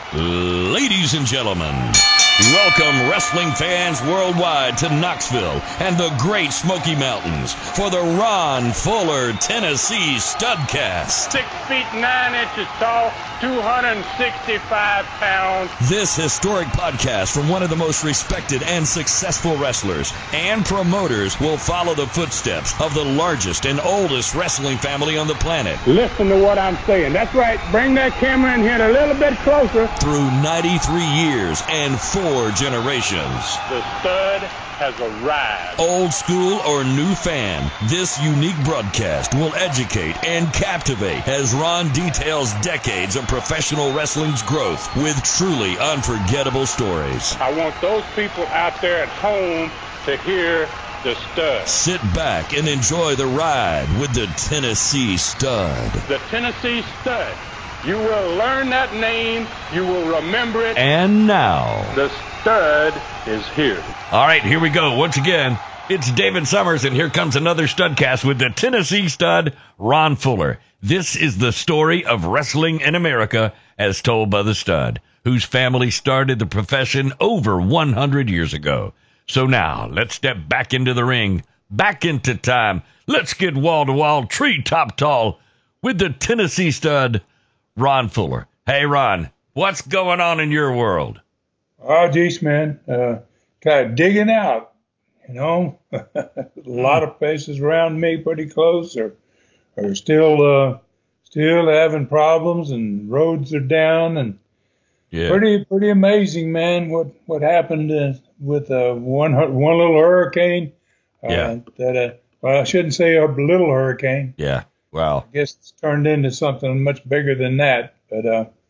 Ladies and gentlemen, welcome wrestling fans worldwide to Knoxville and the Great Smoky Mountains for the Ron Fuller Tennessee Studcast. 6 feet 9 inches tall, 265 pounds. This historic podcast from one of the most respected and successful wrestlers and promoters will follow the footsteps of the largest and oldest wrestling family on the planet. Listen to what I'm saying. That's right. Bring that camera in here a little bit closer. Through 93 years and 4 generations. The stud has arrived. Old school or new fan, this unique broadcast will educate and captivate as Ron details decades of professional wrestling's growth with truly unforgettable stories. I want those people out there at home to hear the stud. Sit back and enjoy the ride with the Tennessee Stud. The Tennessee Stud. You will learn that name. You will remember it. And now, the stud is here. All right, here we go. Once again, it's David Summers, and here comes another Studcast with the Tennessee Stud, Ron Fuller. This is the story of wrestling in America as told by the Stud, whose family started the profession over 100 years ago. So now, let's step back into the ring, back into time. Let's get wall-to-wall, treetop tall with the Tennessee Stud, Ron Fuller. Hey, Ron, what's going on in your world? Oh, geez, man. Kind of digging out, you know. A lot of places around me pretty close are still having problems, and roads are down, and pretty amazing, man, what happened with one little hurricane. Well, I shouldn't say a little hurricane. Yeah. Wow. I guess it's turned into something much bigger than that. But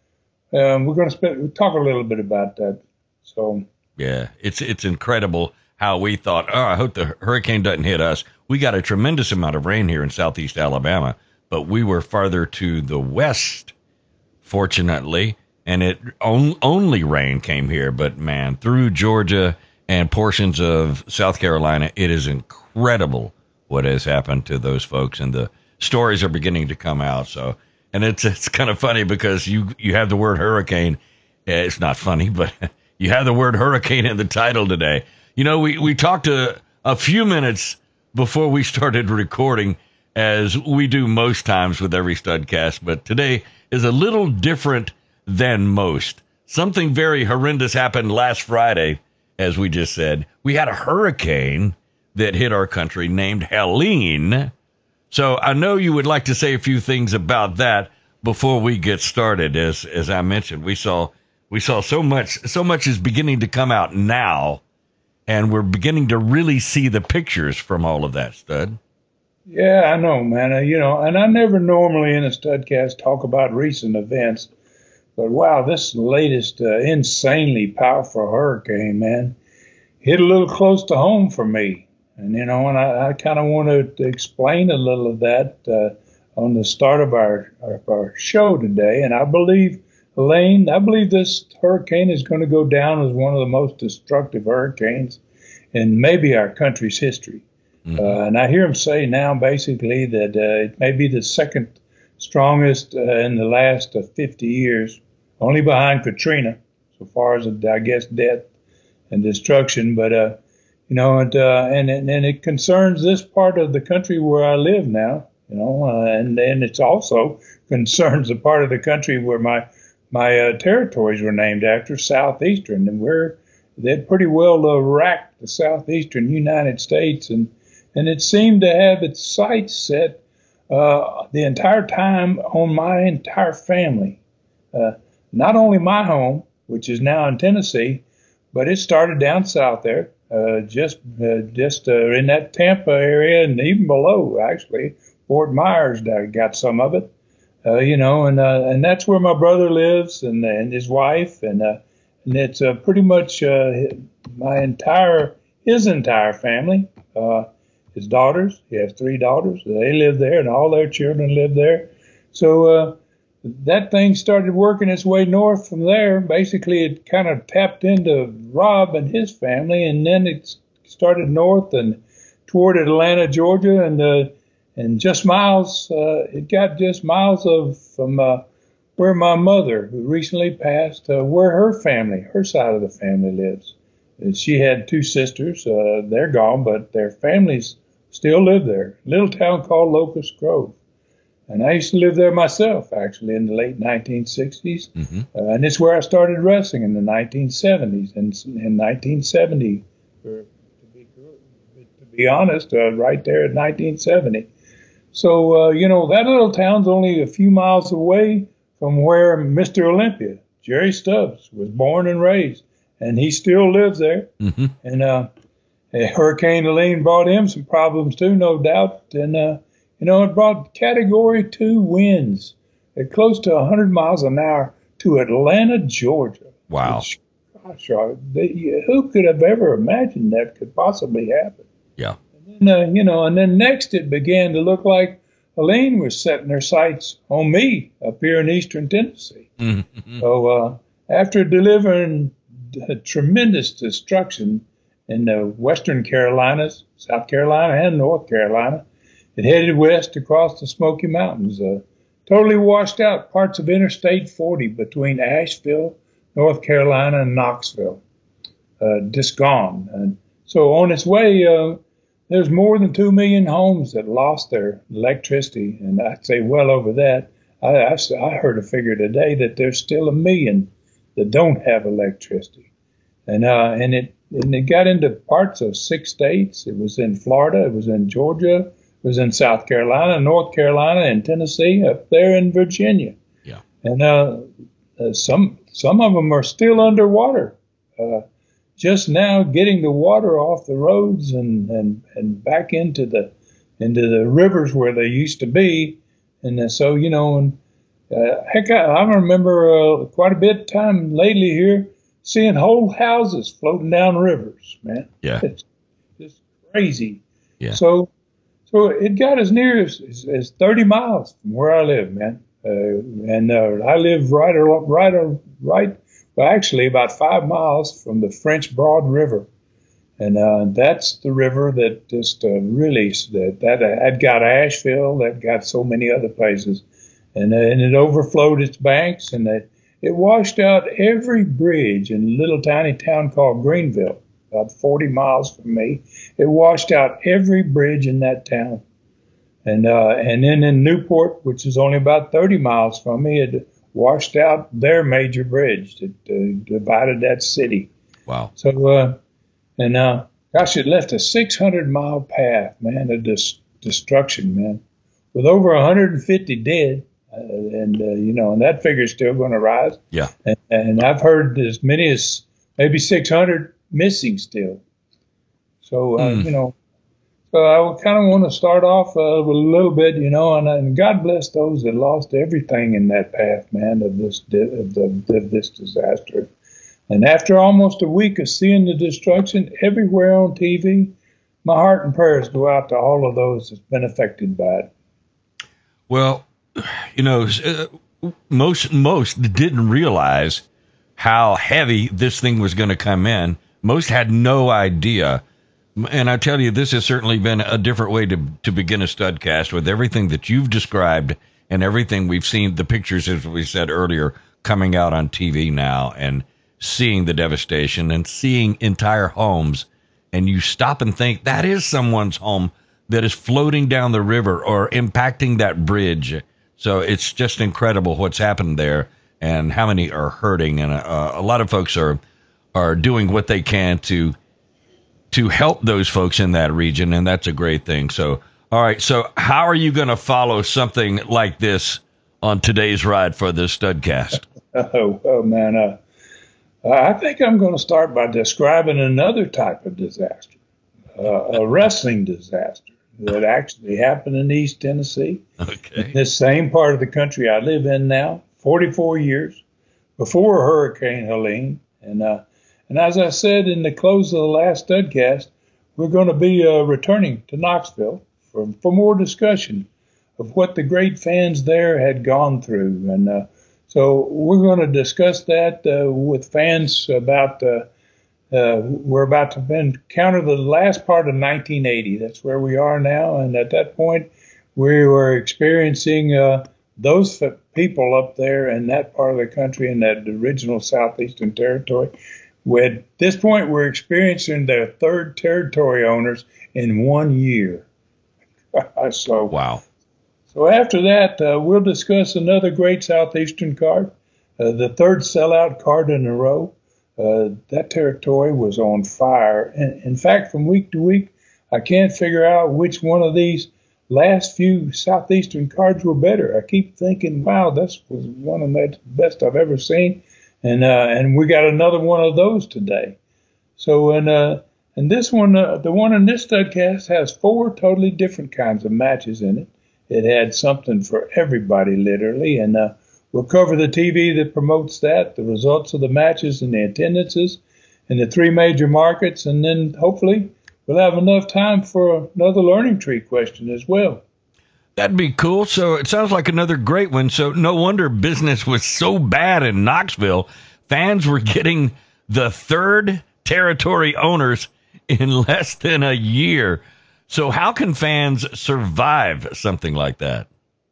we're going to talk a little bit about that. So yeah, it's incredible how we thought, I hope the hurricane doesn't hit us. We got a tremendous amount of rain here in southeast Alabama, but we were farther to the west, fortunately, and it only rain came here. But man, through Georgia and portions of South Carolina, it is incredible what has happened to those folks, and the stories are beginning to come out. So, and it's kind of funny because you have the word hurricane. It's not funny, but you have the word hurricane in the title today. You know, we talked a few minutes before we started recording, as we do most times with every Studcast, but today is a little different than most. Something very horrendous happened last Friday, as we just said. We had a hurricane that hit our country named Helene. So I know you would like to say a few things about that before we get started. As I mentioned, we saw so much is beginning to come out now, and we're beginning to really see the pictures from all of that, Stud. Yeah, I know, man. And I never normally in a Studcast talk about recent events, but wow, this latest insanely powerful hurricane, man, hit a little close to home for me. And, I kind of want to explain a little of that on the start of our show today. And I believe, Elaine, this hurricane is going to go down as one of the most destructive hurricanes in maybe our country's history. Mm-hmm. And I hear him say now basically that it may be the second strongest in the last 50 years, only behind Katrina, so far as, I guess, death and destruction. But, and it concerns this part of the country where I live now, and then it's also concerns the part of the country where my territories were named after, Southeastern, and they'd pretty well racked the Southeastern United States, and it seemed to have its sights set the entire time on my entire family, not only my home, which is now in Tennessee, but it started down south there. Just in that Tampa area, and even below, actually, Fort Myers got some of it, and that's where my brother lives, and his wife, and it's pretty much his entire family, his daughters. He has 3 daughters. They live there, and all their children live there. So that thing started working its way north from there. Basically, it kind of tapped into Rob and his family, and then it started north and toward Atlanta, Georgia, and just miles. It got just miles from where my mother, who recently passed, where her side of the family lives. And she had two sisters. They're gone, but their families still live there. Little town called Locust Grove. And I used to live there myself, actually, in the late 1960s. Mm-hmm. And it's where I started wrestling in the 1970s. And in 1970, to be honest, right there at 1970. So, that little town's only a few miles away from where Mr. Olympia, Jerry Stubbs, was born and raised. And he still lives there. Mm-hmm. And Hurricane Helene brought him some problems, too, no doubt. And, it brought Category 2 winds at close to 100 miles an hour to Atlanta, Georgia. Wow. Which, gosh, who could have ever imagined that could possibly happen? Yeah. And then next it began to look like Helene was setting her sights on me up here in eastern Tennessee. Mm-hmm. So after delivering tremendous destruction in the western Carolinas, South Carolina, and North Carolina, it headed west across the Smoky Mountains, totally washed out parts of Interstate 40 between Asheville, North Carolina, and Knoxville. Just gone. And so on its way, there's more than 2 million homes that lost their electricity, and I'd say well over that. I heard a figure today that there's still 1 million that don't have electricity, and it got into parts of 6 states. It was in Florida, it was in Georgia, it was in South Carolina, North Carolina, and Tennessee, up there in Virginia. Yeah, and some of them are still underwater. Just now getting the water off the roads and back into the rivers where they used to be. And so, heck, I remember quite a bit of time lately here seeing whole houses floating down rivers, man. Yeah. It's just crazy. Yeah. So it got as near as 30 miles from where I live, man. I live well, actually about 5 miles from the French Broad River. And that's the river that just really, that had got Asheville, that got so many other places. And it overflowed its banks, and it washed out every bridge in a little tiny town called Greenville, about 40 miles from me. It washed out every bridge in that town. And then in Newport, which is only about 30 miles from me, it washed out their major bridge that divided that city. Wow. So, gosh, it left a 600-mile path, man, of destruction, man, with over 150 dead. And that figure's still going to rise. Yeah. And I've heard as many as maybe 600 missing still. So, so I kind of want to start off with a little bit, and God bless those that lost everything in that path, man, of this disaster. And after almost a week of seeing the destruction everywhere on TV, my heart and prayers go out to all of those that's been affected by it. Well, most didn't realize how heavy this thing was going to come in. Most had no idea. And I tell you, this has certainly been a different way to begin a Studcast, with everything that you've described and everything we've seen, the pictures, as we said earlier, coming out on TV now, and seeing the devastation and seeing entire homes. And you stop and think, that is someone's home that is floating down the river or impacting that bridge. So it's just incredible what's happened there and how many are hurting. And a lot of folks are doing what they can to help those folks in that region, and that's a great thing. So, all right, so how are you going to follow something like this on today's ride for the Studcast? Oh man, I think I'm going to start by describing another type of disaster, a wrestling disaster that actually happened in East Tennessee. Okay. This same part of the country I live in now, 44 years before Hurricane Helene. And as I said in the close of the last Studcast, we're going to be returning to Knoxville for more discussion of what the great fans there had gone through. And so we're going to discuss that with fans about, we're about to encounter the last part of 1980. That's where we are now. And at that point, we were experiencing those people up there in that part of the country, in that original Southeastern Territory, at this point, we're experiencing their third territory owners in 1 year. So, Wow. So after that, we'll discuss another great Southeastern card, the third sellout card in a row. That territory was on fire. And in fact, from week to week, I can't figure out which one of these last few Southeastern cards were better. I keep thinking, wow, this was one of the best I've ever seen. And we got another one of those today. So, and this one, the one in this studcast has 4 totally different kinds of matches in it. It had something for everybody, literally. And we'll cover the TV that promotes that, the results of the matches and the attendances in the 3 major markets. And then hopefully we'll have enough time for another learning tree question as well. That'd be cool. So it sounds like another great one. So no wonder business was so bad in Knoxville. Fans were getting the third territory owners in less than a year. So how can fans survive something like that?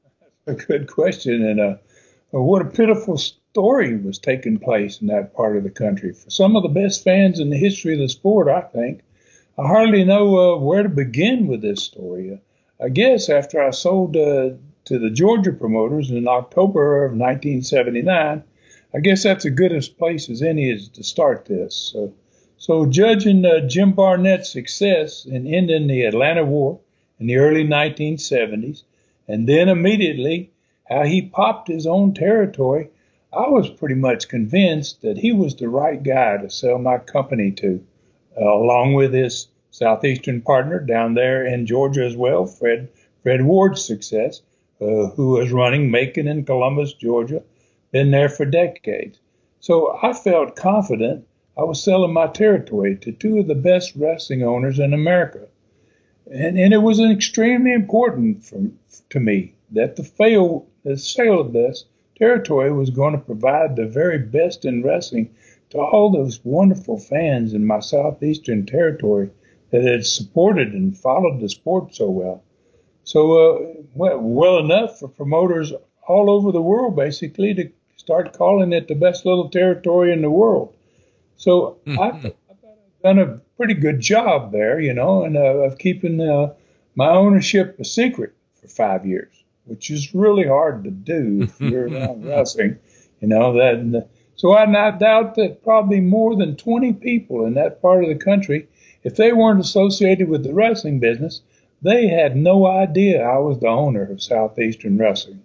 A good question. And what a pitiful story was taking place in that part of the country. For some of the best fans in the history of the sport, I think. I hardly know where to begin with this story. I guess after I sold to the Georgia promoters in October of 1979, I guess that's as good a place as any is to start this. So judging Jim Barnett's success in ending the Atlanta War in the early 1970s, and then immediately how he popped his own territory, I was pretty much convinced that he was the right guy to sell my company to, along with his Southeastern partner down there in Georgia as well, Fred Ward's success, who was running Macon in Columbus, Georgia, been there for decades. So I felt confident I was selling my territory to 2 of the best wrestling owners in America. And it was extremely important to me that the sale of this territory was going to provide the very best in wrestling to all those wonderful fans in my Southeastern territory that had supported and followed the sport so well. So, well enough for promoters all over the world, basically, to start calling it the best little territory in the world. So I thought I've done a pretty good job there, and of keeping my ownership a secret for 5 years, which is really hard to do if you're around wrestling, that. So I doubt that probably more than 20 people in that part of the country, if they weren't associated with the wrestling business, they had no idea I was the owner of Southeastern Wrestling.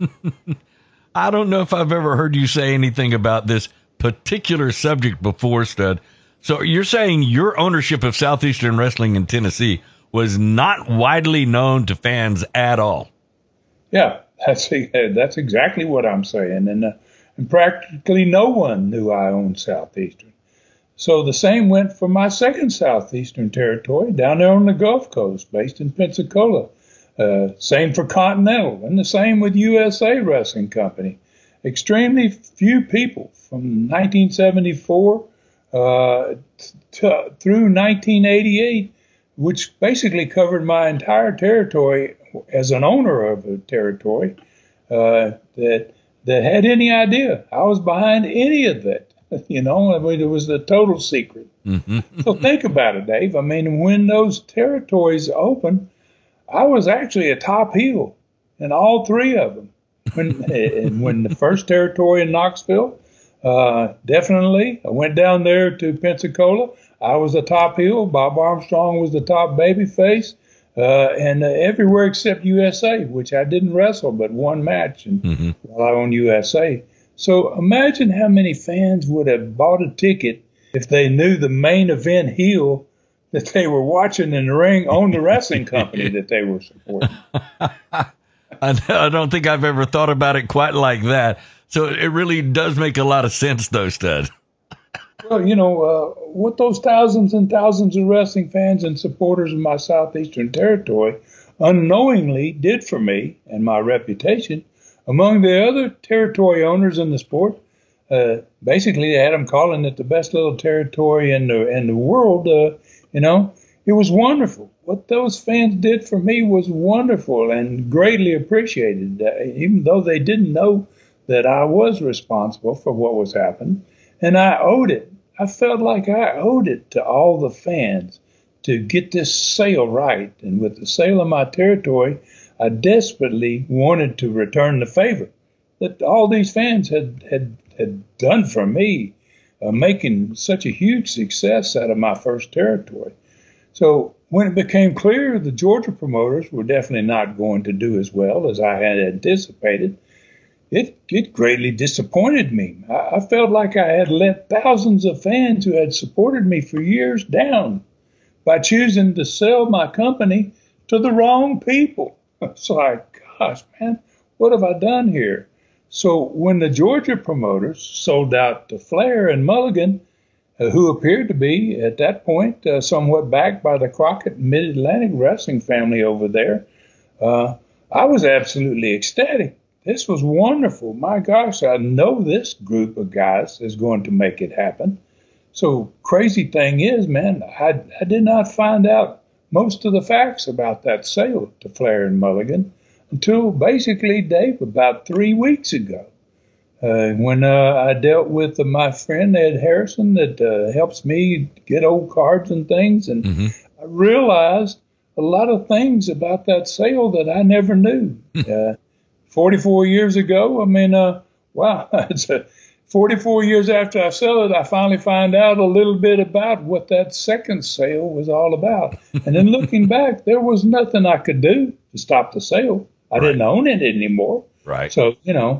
I don't know if I've ever heard you say anything about this particular subject before, Stud. So you're saying your ownership of Southeastern Wrestling in Tennessee was not widely known to fans at all? Yeah, that's exactly what I'm saying. And practically no one knew I owned Southeastern. So the same went for my second Southeastern territory down there on the Gulf Coast, based in Pensacola. Same for Continental, and the same with USA Wrestling Company. Extremely few people from 1974 through 1988, which basically covered my entire territory as an owner of a territory, that had any idea I was behind any of that. It was a total secret. Mm-hmm. So think about it, Dave. I mean, when those territories opened, I was actually a top heel in all 3 of them. When the first territory in Knoxville, definitely. I went down there to Pensacola. I was the top heel. Bob Armstrong was the top baby face. And everywhere except USA, which I didn't wrestle but one match while I owned USA. So imagine how many fans would have bought a ticket if they knew the main event heel that they were watching in the ring owned the wrestling company that they were supporting. I don't think I've ever thought about it quite like that. So it really does make a lot of sense, though, Stud. Well, what those thousands and thousands of wrestling fans and supporters of my Southeastern territory unknowingly did for me and my reputation among the other territory owners in the sport, basically they had them calling it the best little territory in the world. It was wonderful. what those fans did for me was wonderful and greatly appreciated, even though they didn't know that I was responsible for what was happening. And I owed it. I felt like I owed it to all the fans to get this sale right. And with the sale of my territory, I desperately wanted to return the favor that all these fans had done for me, making such a huge success out of my first territory. So when it became clear the Georgia promoters were definitely not going to do as well as I had anticipated, it greatly disappointed me. I felt like I had let thousands of fans who had supported me for years down by choosing to sell my company to the wrong people. It's like, gosh, man, what have I done here? So when the Georgia promoters sold out to Flair and Mulligan, who appeared to be, at that point, somewhat backed by the Crockett Mid-Atlantic Wrestling family over there, I was absolutely ecstatic. This was wonderful. My gosh, I know this group of guys is going to make it happen. So crazy thing is, man, I did not find out most of the facts about that sale to Flair and Mulligan until basically, Dave, about 3 weeks ago. When I dealt with my friend Ed Harrison that helps me get old cards and things, and I realized a lot of things about that sale that I never knew. 44 years ago, I mean, wow, it's 44 years after I sell it, I finally find out a little bit about what that second sale was all about. And then looking back, there was nothing I could do to stop the sale. I didn't own it anymore. Right. So,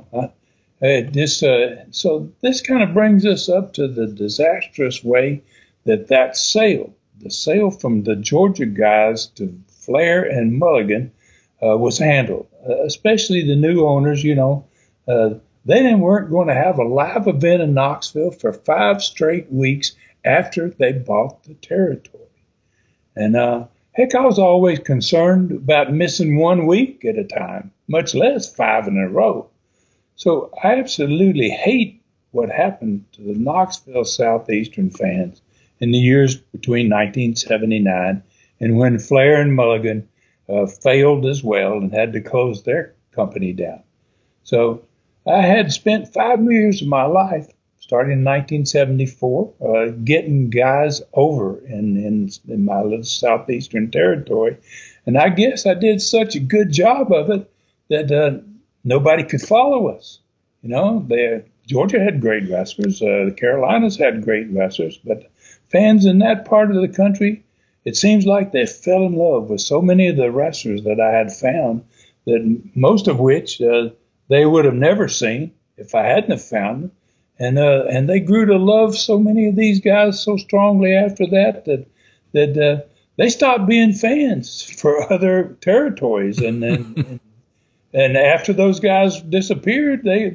so this kind of brings us up to the disastrous way that sale, the sale from the Georgia guys to Flair and Mulligan, was handled, especially the new owners. They weren't going to have a live event in Knoxville for 5 straight weeks after they bought the territory. And heck, I was always concerned about missing 1 week at a time, much less 5 in a row. So I absolutely hate what happened to the Knoxville Southeastern fans in the years between 1979 and when Flair and Mulligan failed as well and had to close their company down. So I had spent 5 years of my life, starting in 1974, getting guys over in my little Southeastern territory. And I guess I did such a good job of it that nobody could follow us. Georgia had great wrestlers. The Carolinas had great wrestlers. But fans in that part of the country, it seems like they fell in love with so many of the wrestlers that I had found, that most of which they would have never seen if I hadn't have found them. And they grew to love so many of these guys so strongly after that they stopped being fans for other territories. And after those guys disappeared, they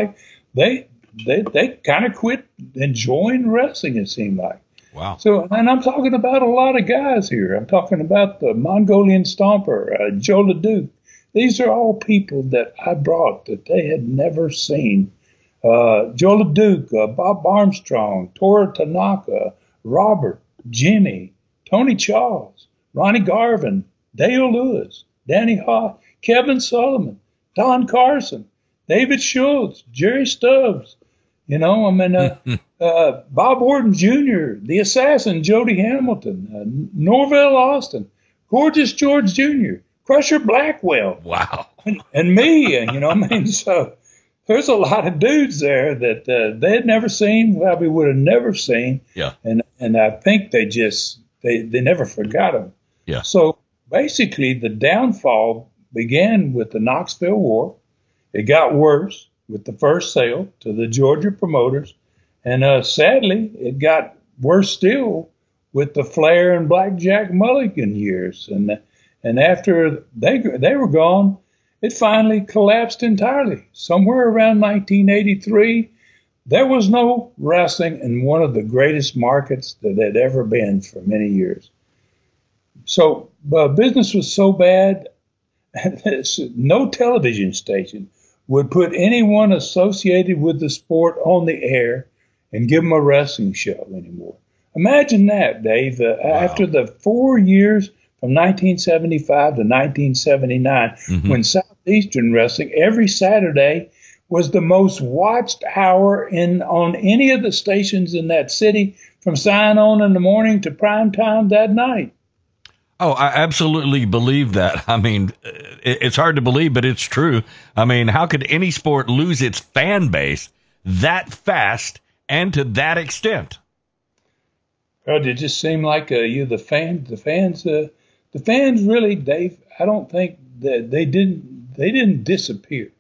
kind of quit enjoying wrestling, it seemed like. Wow. So, and I'm talking about a lot of guys here. I'm talking about the Mongolian Stomper, Joe LeDuc. These are all people that I brought that they had never seen. Joe LeDuc, Bob Armstrong, Tora Tanaka, Robert, Jimmy, Tony Charles, Ronnie Garvin, Dale Lewis, Danny Haw, Kevin Sullivan, Don Carson, David Schultz, Jerry Stubbs, Bob Orton Jr., The Assassin, Jody Hamilton, Norvell Austin, Gorgeous George Jr., Crusher Blackwell. Wow. And me, so there's a lot of dudes there that they had never seen, probably would have never seen. Yeah. And I think they never forgot them. Yeah. So basically the downfall began with the Knoxville War. It got worse with the first sale to the Georgia promoters. And sadly, it got worse still with the Flair and Blackjack Mulligan years. And after they were gone, it finally collapsed entirely. Somewhere around 1983, there was no wrestling in one of the greatest markets that had ever been for many years. So business was so bad, no television station would put anyone associated with the sport on the air and give them a wrestling show anymore. Imagine that, Dave. Wow. After the 4 years from 1975 to 1979, when Southeastern Wrestling every Saturday was the most watched hour on any of the stations in that city, from sign on in the morning to prime time that night. Oh, I absolutely believe that. I mean, it's hard to believe, but it's true. I mean, how could any sport lose its fan base that fast and to that extent? Well, it just seemed like the fans really, Dave. I don't think that they didn't disappear.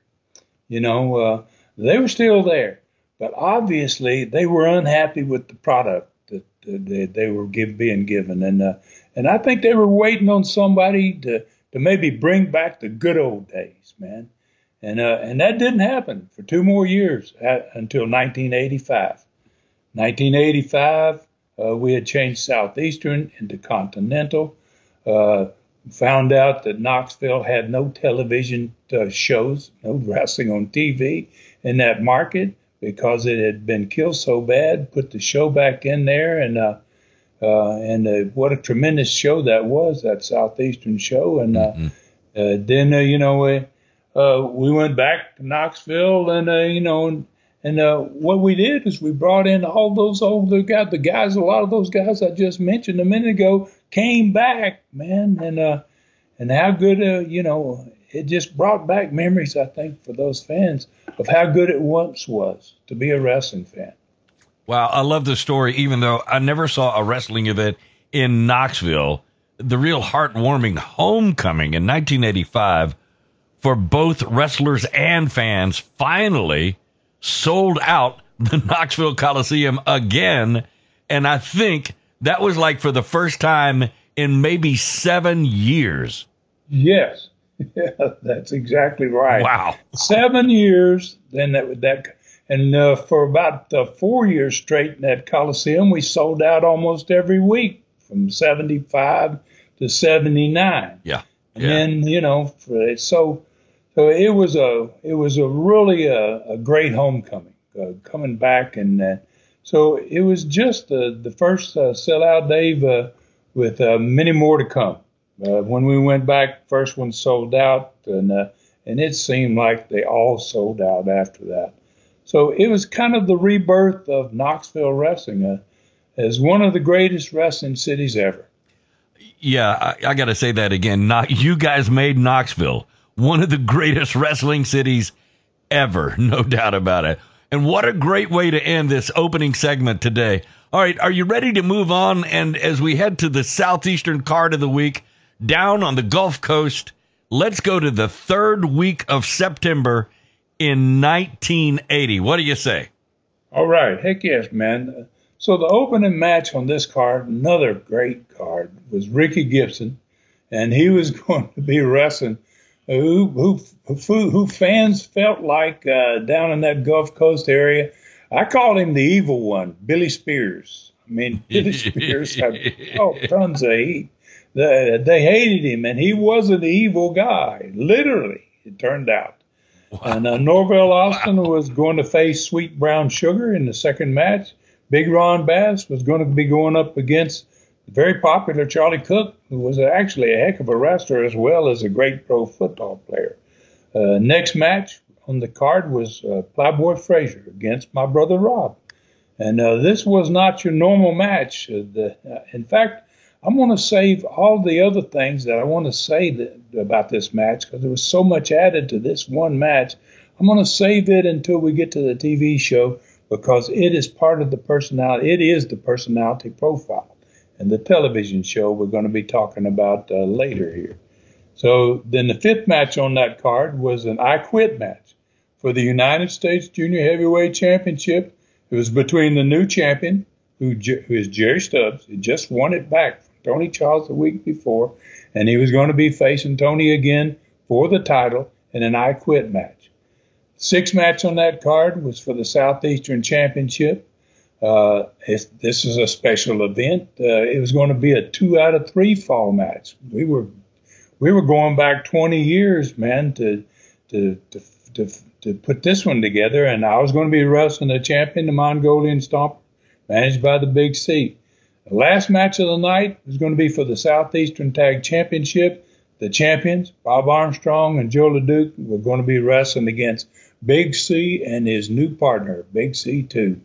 They were still there, but obviously they were unhappy with the product that they were being given, and I think they were waiting on somebody to maybe bring back the good old days, man. And that didn't happen for 2 more years until 1985. 1985, we had changed Southeastern into Continental. Found out that Knoxville had no television shows, no wrestling on TV in that market because it had been killed so bad. Put the show back in there, and what a tremendous show that was, that Southeastern show. And then we went back to Knoxville, and what we did is we brought in all those older guys, a lot of those guys I just mentioned a minute ago came back, man, and how good, it just brought back memories, I think, for those fans of how good it once was to be a wrestling fan. Wow, I love the story, even though I never saw a wrestling event in Knoxville. The real heartwarming homecoming in 1985 for both wrestlers and fans finally sold out the Knoxville Coliseum again. And I think that was like for the first time in maybe 7 years. Yes, yeah, that's exactly right. Wow. 7 years, then and for about 4 years straight in that Coliseum, we sold out almost every week from 75 to 79. Yeah. And then, so it was a really a great homecoming, coming back. And so it was just the first sellout, Dave, with many more to come. When we went back, first one sold out, and it seemed like they all sold out after that. So it was kind of the rebirth of Knoxville wrestling as one of the greatest wrestling cities ever. Yeah, I got to say that again. You guys made Knoxville one of the greatest wrestling cities ever, no doubt about it. And what a great way to end this opening segment today. All right, are you ready to move on? And as we head to the Southeastern card of the week, down on the Gulf Coast, let's go to the third week of September in 1980. What do you say? All right. Heck yes, man. So the opening match on this card, another great card, was Ricky Gibson, and he was going to be wrestling who fans felt like down in that Gulf Coast area. I called him the evil one, Billy Spears. I mean, Billy Spears had tons of heat. They hated him, and he wasn't the evil guy, literally, it turned out. Wow. And Norvell Austin was going to face Sweet Brown Sugar in the second match. Big Ron Bass was going to be going up against the very popular Charlie Cook, who was actually a heck of a wrestler as well as a great pro football player. Next match on the card was Plowboy Frazier against my brother Rob. And this was not your normal match. In fact, I'm going to save all the other things that I want to say about this match because there was so much added to this one match. I'm going to save it until we get to the TV show because it is part of the personality. It is the personality profile and the television show we're going to be talking about later here. So then the fifth match on that card was an I Quit match for the United States Junior Heavyweight Championship. It was between the new champion, who is Jerry Stubbs. He just won it back from Tony Charles the week before, and he was going to be facing Tony again for the title in an I Quit match. Sixth match on that card was for the Southeastern Championship. This is a special event. It was going to be a 2 out of 3 fall match. We were going back 20 years, man, to put this one together, and I was going to be wrestling the champion, the Mongolian Stomper, managed by the Big C. The last match of the night is going to be for the Southeastern Tag Championship. The champions, Bob Armstrong and Joe LeDuc, were going to be wrestling against Big C and his new partner, Big C 2.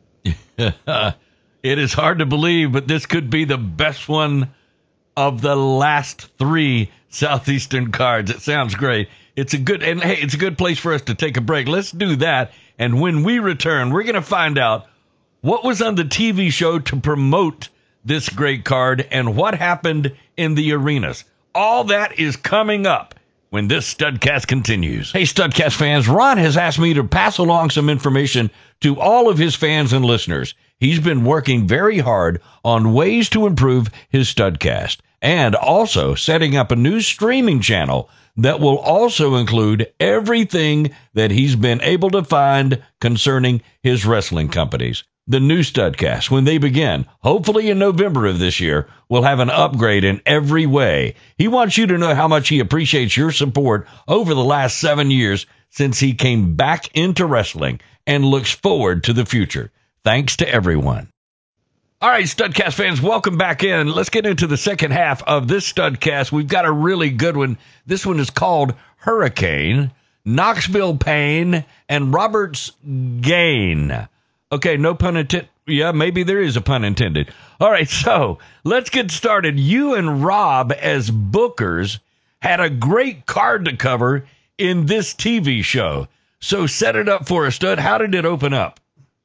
It is hard to believe, but this could be the best one of the last 3 Southeastern cards. It sounds great. It's a good place for us to take a break. Let's do that. And when we return, we're going to find out what was on the TV show to promote this great card and what happened in the arenas. All that is coming up when this Studcast continues. Hey, Studcast fans, Ron has asked me to pass along some information to all of his fans and listeners. He's been working very hard on ways to improve his Studcast and also setting up a new streaming channel that will also include everything that he's been able to find concerning his wrestling companies. The new Studcast, when they begin, hopefully in November of this year, will have an upgrade in every way. He wants you to know how much he appreciates your support over the last 7 years since he came back into wrestling and looks forward to the future. Thanks to everyone. All right, Studcast fans, welcome back in. Let's get into the second half of this Studcast. We've got a really good one. This one is called Hurricane, Knoxville Pain, and Roberts Gain. Okay, no pun intended. Yeah, maybe there is a pun intended. All right, so let's get started. You and Rob, as bookers, had a great card to cover in this TV show. So set it up for us, Stud. How did it open up?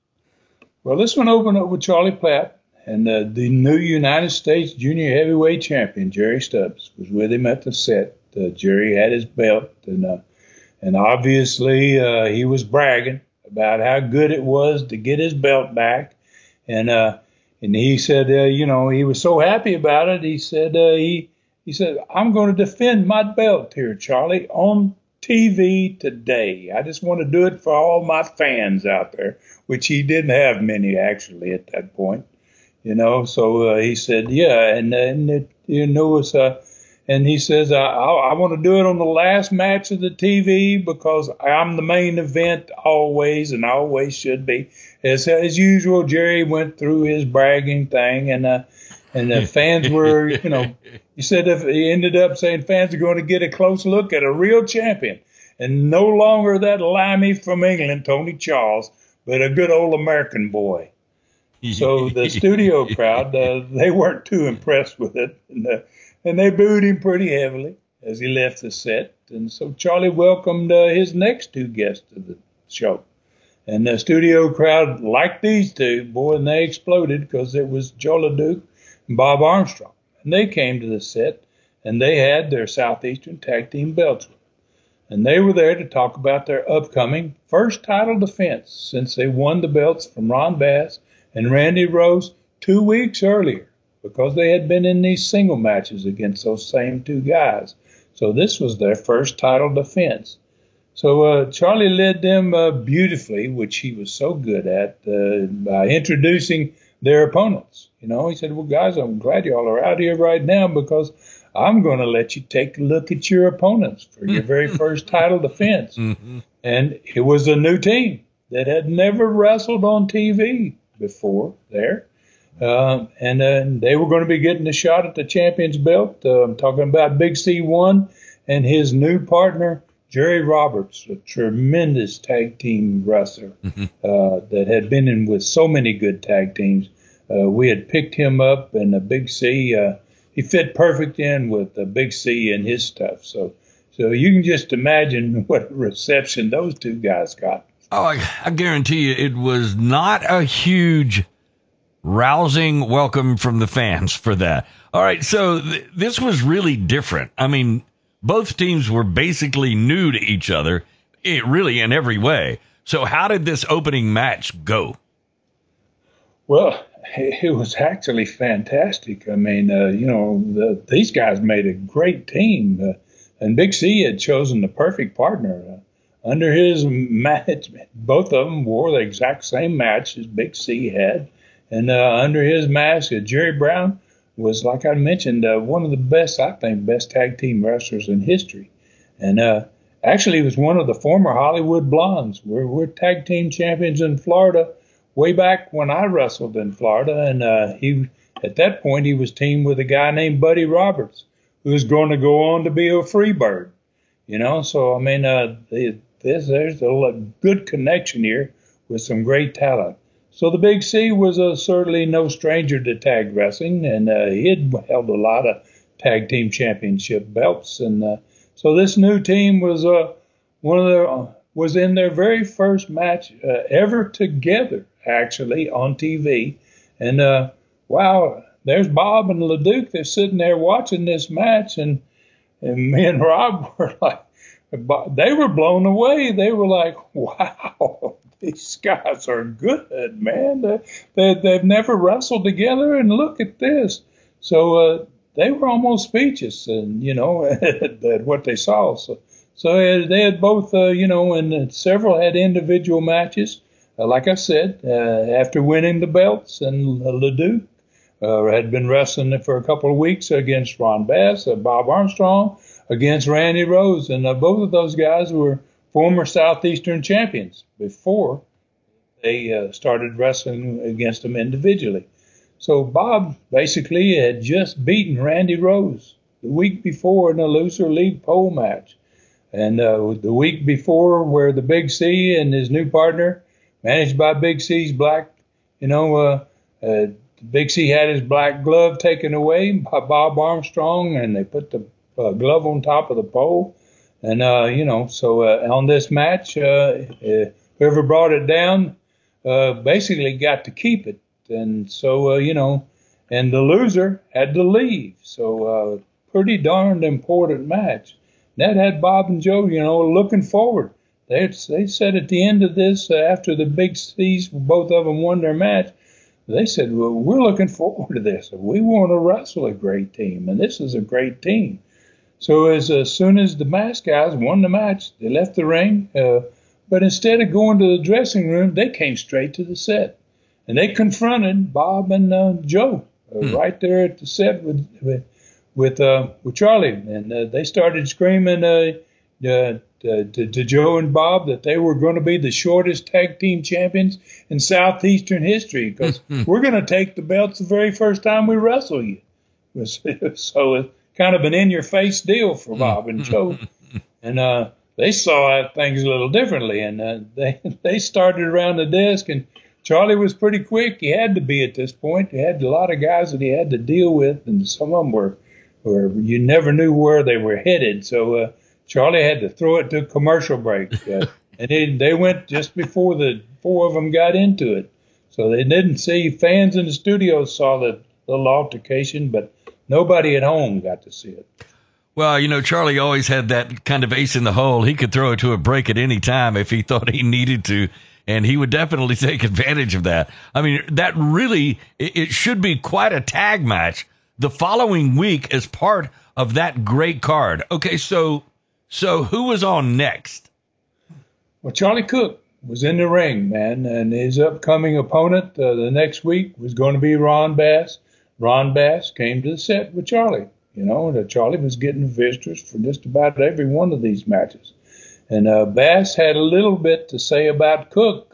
Well, this one opened up with Charlie Platt, and the new United States Junior Heavyweight Champion, Jerry Stubbs, was with him at the set. Jerry had his belt, and obviously he was bragging about how good it was to get his belt back. And he said, he was so happy about it. He said, he said, I'm going to defend my belt here, Charlie, on TV today. I just want to do it for all my fans out there, which he didn't have many actually at that point, So he said, yeah, and he says, I want to do it on the last match of the TV because I'm the main event always, and I always should be. As usual, Jerry went through his bragging thing, and the fans were, he said he ended up saying fans are going to get a close look at a real champion, and no longer that limey from England, Tony Charles, but a good old American boy. So the studio crowd, they weren't too impressed with it, and they booed him pretty heavily as he left the set. And so Charlie welcomed his next 2 guests to the show. And the studio crowd liked these 2, boy, and they exploded because it was Joe LeDuc and Bob Armstrong. And they came to the set, and they had their Southeastern Tag Team belts with them. And they were there to talk about their upcoming first title defense since they won the belts from Ron Bass and Randy Rose 2 weeks earlier, because they had been in these single matches against those same 2 guys. So this was their first title defense. So Charlie led them beautifully, which he was so good at, by introducing their opponents. He said, well, guys, I'm glad y'all are out here right now because I'm going to let you take a look at your opponents for your very first title defense. Mm-hmm. And it was a new team that had never wrestled on TV before there. And they were going to be getting a shot at the champion's belt. I'm talking about Big C1 and his new partner, Jerry Roberts, a tremendous tag team wrestler that had been in with so many good tag teams. We had picked him up, and the Big C, he fit perfect in with the Big C and his stuff. So you can just imagine what reception those 2 guys got. Oh, I guarantee you it was not a huge rousing welcome from the fans for that. All right, so this was really different. I mean, both teams were basically new to each other, really in every way. So how did this opening match go? Well, it was actually fantastic. I mean, these guys made a great team, and Big C had chosen the perfect partner. Under his management, both of them wore the exact same match as Big C had. And under his mask, Jerry Brown was, like I mentioned, one of the best tag team wrestlers in history. And actually, he was one of the former Hollywood Blondes. We're tag team champions in Florida way back when I wrestled in Florida. And at that point, he was teamed with a guy named Buddy Roberts, who's going to go on to be a Freebird. So, I mean, there's a good connection here with some great talent. So the Big C was certainly no stranger to tag wrestling, and he had held a lot of tag team championship belts. And so this new team was was in their very first match ever together, actually, on TV. And wow, there's Bob and LeDuc. They're sitting there watching this match, and me and Rob were like, they were blown away. They were like, wow, these guys are good, man. They've never wrestled together, and look at this. So they were almost speechless, and at what they saw. So they had both, and several had individual matches. Like I said, after winning the belts, and LeDuc had been wrestling for a couple of weeks against Ron Bass, Bob Armstrong, against Randy Rose. And both of those guys were former Southeastern champions before they started wrestling against them individually. So Bob basically had just beaten Randy Rose the week before in a loser league pole match. And the week before, where the Big C and his new partner, managed by Big C's black, Big C had his black glove taken away by Bob Armstrong, and they put the glove on top of the pole. And, so on this match, whoever brought it down basically got to keep it. And so, and the loser had to leave. So pretty darned important match. That had Bob and Joe, looking forward. They said at the end of this, after the Big C's, both of them won their match, they said, well, we're looking forward to this. We want to wrestle a great team, and this is a great team. So as soon as the mask guys won the match, they left the ring. But instead of going to the dressing room, they came straight to the set. And they confronted Bob and Joe right there at the set with Charlie. And they started screaming to Joe and Bob that they were going to be the shortest tag team champions in Southeastern history, because we're going to take the belts the very first time we wrestle you. So it's kind of an in-your-face deal for Bob and Joe. And they saw things a little differently, and they started around the desk, and Charlie was pretty quick. He had to be at this point. He had a lot of guys that he had to deal with, and some of them were you never knew where they were headed. So Charlie had to throw it to a commercial break. And they went just before the four of them got into it. So they didn't see, fans in the studio saw the little altercation, but nobody at home got to see it. Well, Charlie always had that kind of ace in the hole. He could throw it to a break at any time if he thought he needed to, and he would definitely take advantage of that. I mean, that really, it should be quite a tag match the following week as part of that great card. Okay, so who was on next? Well, Charlie Cook was in the ring, man, and his upcoming opponent the next week was going to be Ron Bass. Ron Bass came to the set with Charlie. That Charlie was getting visitors for just about every one of these matches. And Bass had a little bit to say about Cook.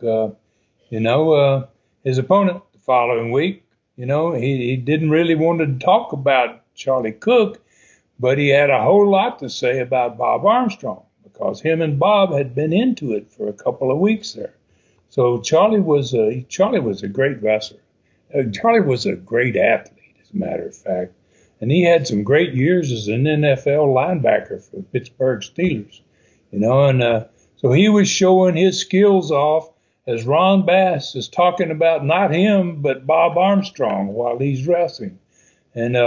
His opponent the following week, he didn't really want to talk about Charlie Cook, but he had a whole lot to say about Bob Armstrong, because him and Bob had been into it for a couple of weeks there. So Charlie was a great wrestler. Charlie was a great athlete, as a matter of fact. And he had some great years as an NFL linebacker for the Pittsburgh Steelers, so he was showing his skills off as Ron Bass is talking about not him, but Bob Armstrong while he's wrestling. And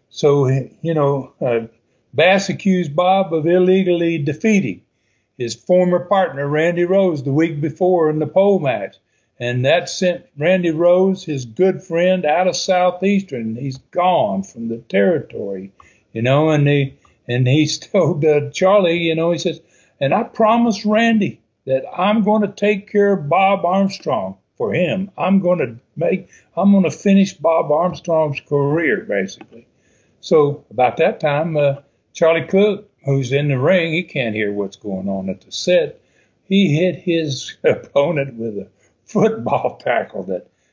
Bass accused Bob of illegally defeating his former partner, Randy Rose, the week before in the pole match. And that sent Randy Rose, his good friend, out of Southeastern. He's gone from the territory, and he told Charlie, he says, and I promised Randy that I'm going to take care of Bob Armstrong for him. I'm going to finish Bob Armstrong's career, basically. So about that time, Charlie Cook, who's in the ring, he can't hear what's going on at the set. He hit his opponent with a football tackle that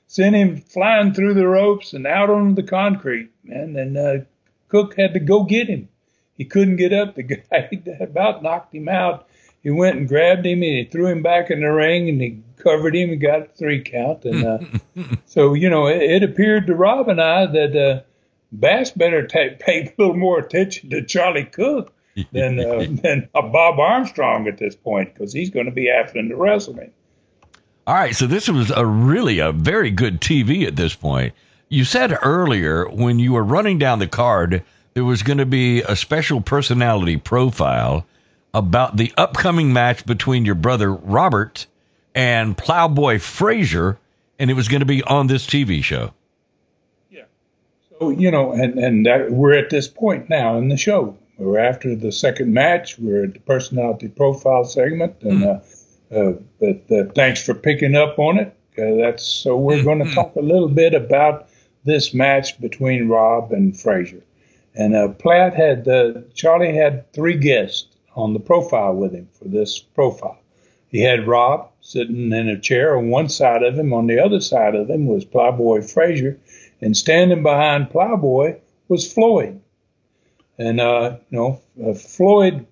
sent him flying through the ropes and out on the concrete, man. And Cook had to go get him. He couldn't get up. The guy about knocked him out. He went and grabbed him and he threw him back in the ring and he covered him and got a 3 count. And so, it appeared to Rob and I that Bass better pay a little more attention to Charlie Cook than Bob Armstrong at this point, because he's going to be having to wrestle him. All right, so this was a very good TV at this point. You said earlier when you were running down the card, there was going to be a special personality profile about the upcoming match between your brother Robert and Plowboy Frazier, and it was going to be on this TV show. Yeah. So, and that, we're at this point now in the show. We're after the second match. We're at the personality profile segment, and but thanks for picking up on it. So we're going to talk a little bit about this match between Rob and Frazier. And Charlie had 3 guests on the profile with him for this profile. He had Rob sitting in a chair on one side of him. On the other side of him was Plowboy Frazier, and standing behind Plowboy was Floyd. And Floyd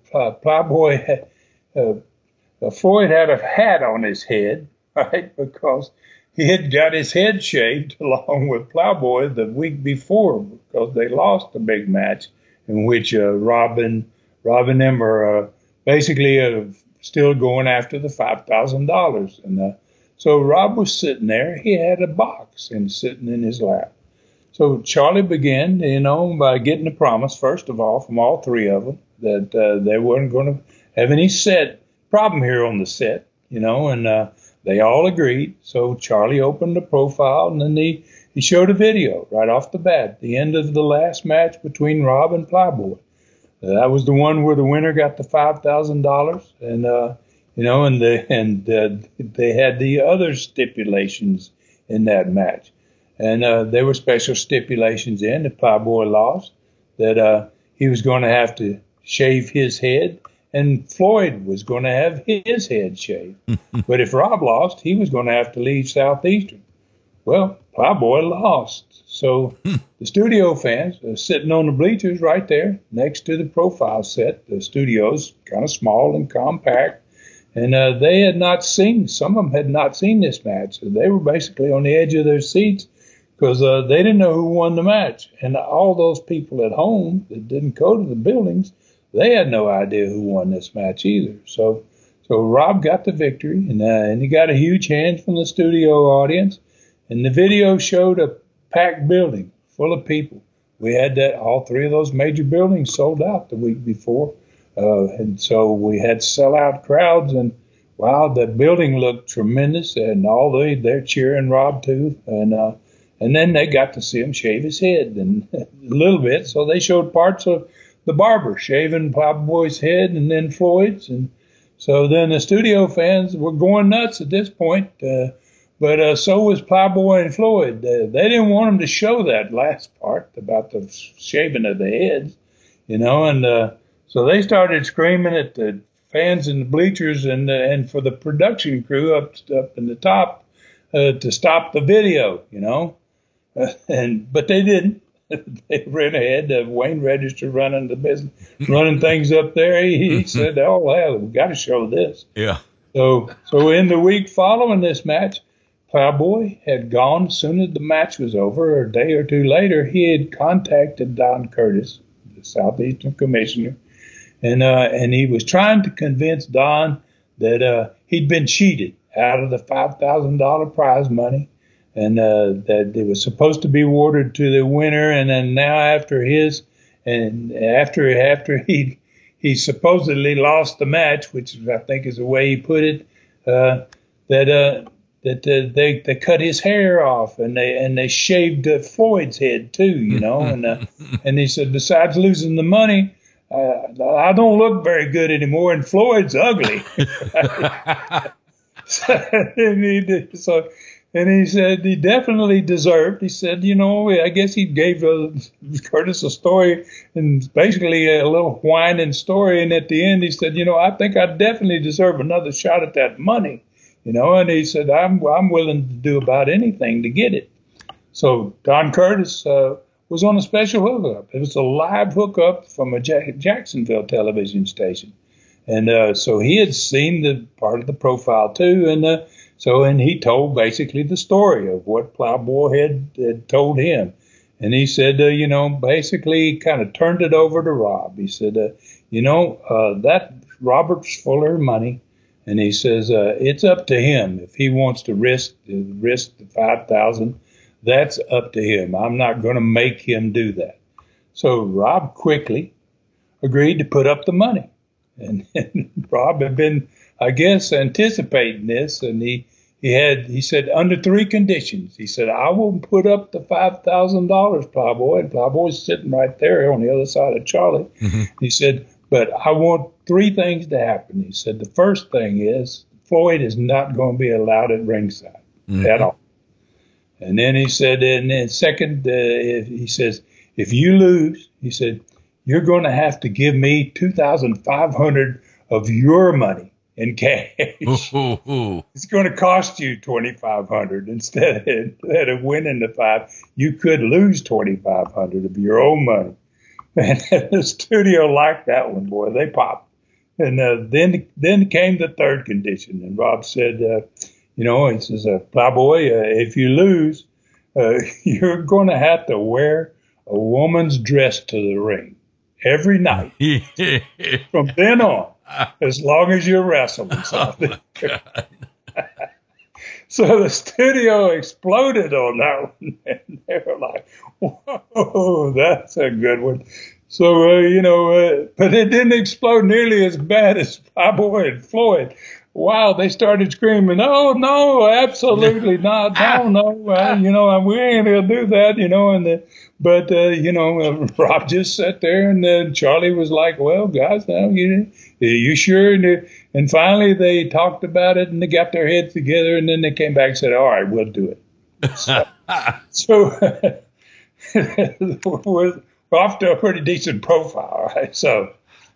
had a hat on his head, right? Because he had got his head shaved along with Plowboy the week before, because they lost a big match in which Rob and them are basically still going after the $5,000. And so Rob was sitting there. He had a box and sitting in his lap. So Charlie began, by getting a promise, first of all, from all 3 of them, that they weren't going to have any problem here on the set, and they all agreed. So Charlie opened the profile, and then he showed a video right off the bat, the end of the last match between Rob and Plowboy. That was the one where the winner got the $5,000, and they had the other stipulations in that match. And there were special stipulations in if Plowboy lost, that he was going to have to shave his head, and Floyd was going to have his head shaved. But if Rob lost, he was going to have to leave Southeastern. Well, Plowboy lost. So the studio fans are sitting on the bleachers right there next to the profile set. The studio's kind of small and compact. And they had not seen, some of them had not seen this match. So they were basically on the edge of their seats because they didn't know who won the match. And all those people at home that didn't go to the buildings, they had no idea who won this match either. So Rob got the victory, and he got a huge hand from the studio audience. And the video showed a packed building full of people. We had all 3 of those major buildings sold out the week before. And so we had sellout crowds, and wow, the building looked tremendous, and they're cheering Rob too. And then they got to see him shave his head and a little bit. So they showed parts of the barber shaving Plowboy's head and then Floyd's. And so then the studio fans were going nuts at this point. But so was Plowboy and Floyd. They didn't want them to show that last part about the shaving of the heads, and so they started screaming at the fans in the bleachers and for the production crew up in the top to stop the video, but they didn't. They ran ahead. Wayne Register running the business, running things up there. He said, "Oh well, we've got to show this." Yeah. So in the week following this match, Plowboy had gone as soon as the match was over. A day or 2 later, he had contacted Don Curtis, the Southeastern commissioner, and he was trying to convince Don that he'd been cheated out of the $5,000 prize money, and that it was supposed to be awarded to the winner. And then now after he supposedly lost the match, which I think is the way he put it, that they cut his hair off and they shaved Floyd's head too, and he said, besides losing the money, I don't look very good anymore, and Floyd's ugly. And he said he definitely deserved. He said, I guess he gave Curtis a story, and basically a little whining story. And at the end, he said, I think I definitely deserve another shot at that money. And he said, I'm willing to do about anything to get it. So Don Curtis was on a special hookup. It was a live hookup from a Jacksonville television station. And so he had seen the part of the profile too. And he told basically the story of what Plowboy had told him. And he said, basically kind of turned it over to Rob. He said, that Robert's fuller of money. And he says, it's up to him. If he wants to risk the $5,000, that's up to him. I'm not going to make him do that. So Rob quickly agreed to put up the money. And Rob had been, I guess, anticipating this. And he said, under 3 conditions. He said, I will put up the $5,000, Plowboy. And Plowboy's sitting right there on the other side of Charlie. Mm-hmm. He said, but I want 3 things to happen. He said, the first thing is Floyd is not going to be allowed at ringside at all. And then he said, and then second, he says, if you lose, he said, you're going to have to give me $2,500 of your money in cash. It's going to cost you $2,500 instead of winning the 5. You could lose $2,500 of your own money. And the studio liked that one, boy. They popped. And then came the third condition. And Rob said, he says, Plowboy, if you lose, you're going to have to wear a woman's dress to the ring every night from then on, as long as you're wrestling something. So the studio exploded on that one. And they were like, whoa, that's a good one. So, but it didn't explode nearly as bad as Plowboy and Floyd. Wow, they started screaming, oh, no, absolutely not. No, we ain't going to do that, But Rob just sat there, and then Charlie was like, well, guys, now, you sure? And finally they talked about it, and they got their heads together, and then they came back and said, all right, we'll do it. So we're off to a pretty decent profile, right? So.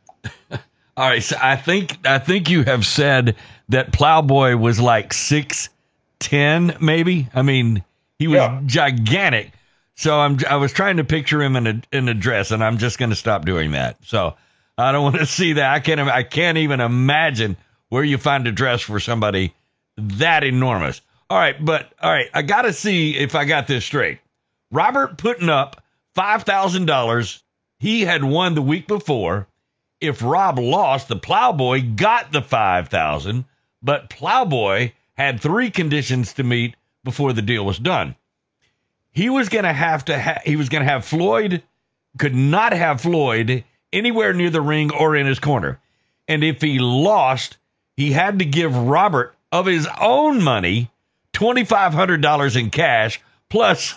All right, so I think you have said that Plowboy was like 6'10", maybe. I mean, he was gigantic. So I was trying to picture him in a dress, and I'm just going to stop doing that. So I don't want to see that. I can't even imagine where you find a dress for somebody that enormous. All right, I got to see if I got this straight. Robert putting up $5,000. He had won the week before. If Rob lost, the Plowboy got the $5,000, but Plowboy had 3 conditions to meet before the deal was done. He was going to have Floyd, could not have Floyd anywhere near the ring or in his corner. And if he lost, he had to give Robert of his own money $2,500 in cash, plus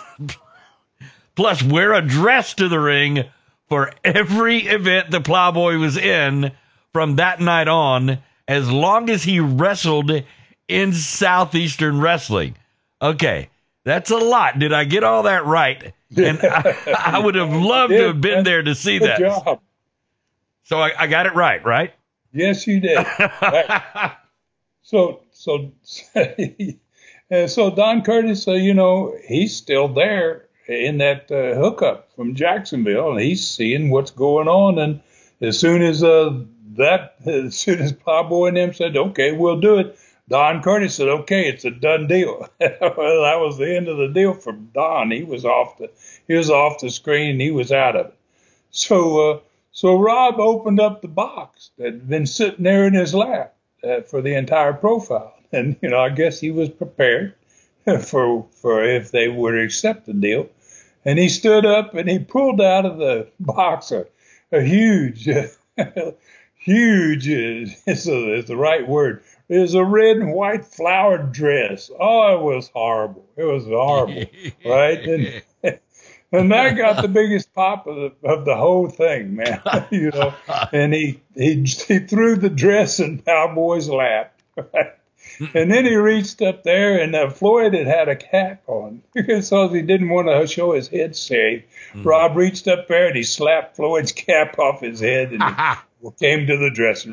wear a dress to the ring for every event the Plowboy was in from that night on, as long as he wrestled in Southeastern Wrestling. Okay, that's a lot. Did I get all that right? And I would have loved to have been there to see that. Good job. So I got it right? Yes, you did. Right. So Don Curtis, he's still there in that hookup from Jacksonville, and he's seeing what's going on. And as soon as Plowboy and them said, okay, we'll do it, Don Curtis said, okay, it's a done deal. Well, that was the end of the deal for Don. He was off the screen. He was out of it. So Rob opened up the box that had been sitting there in his lap for the entire profile. And, I guess he was prepared for if they would accept the deal. And he stood up and he pulled out of the box a huge, huge is the right word. It was a red and white flowered dress. Oh, it was horrible. It was horrible, right? And that got the biggest pop of the whole thing, man. And he threw the dress in Plowboy's lap. Right? And then he reached up there, and Floyd had a cap on because he didn't want to show his head shave. Rob reached up there and he slapped Floyd's cap off his head, and he came to the dressing room.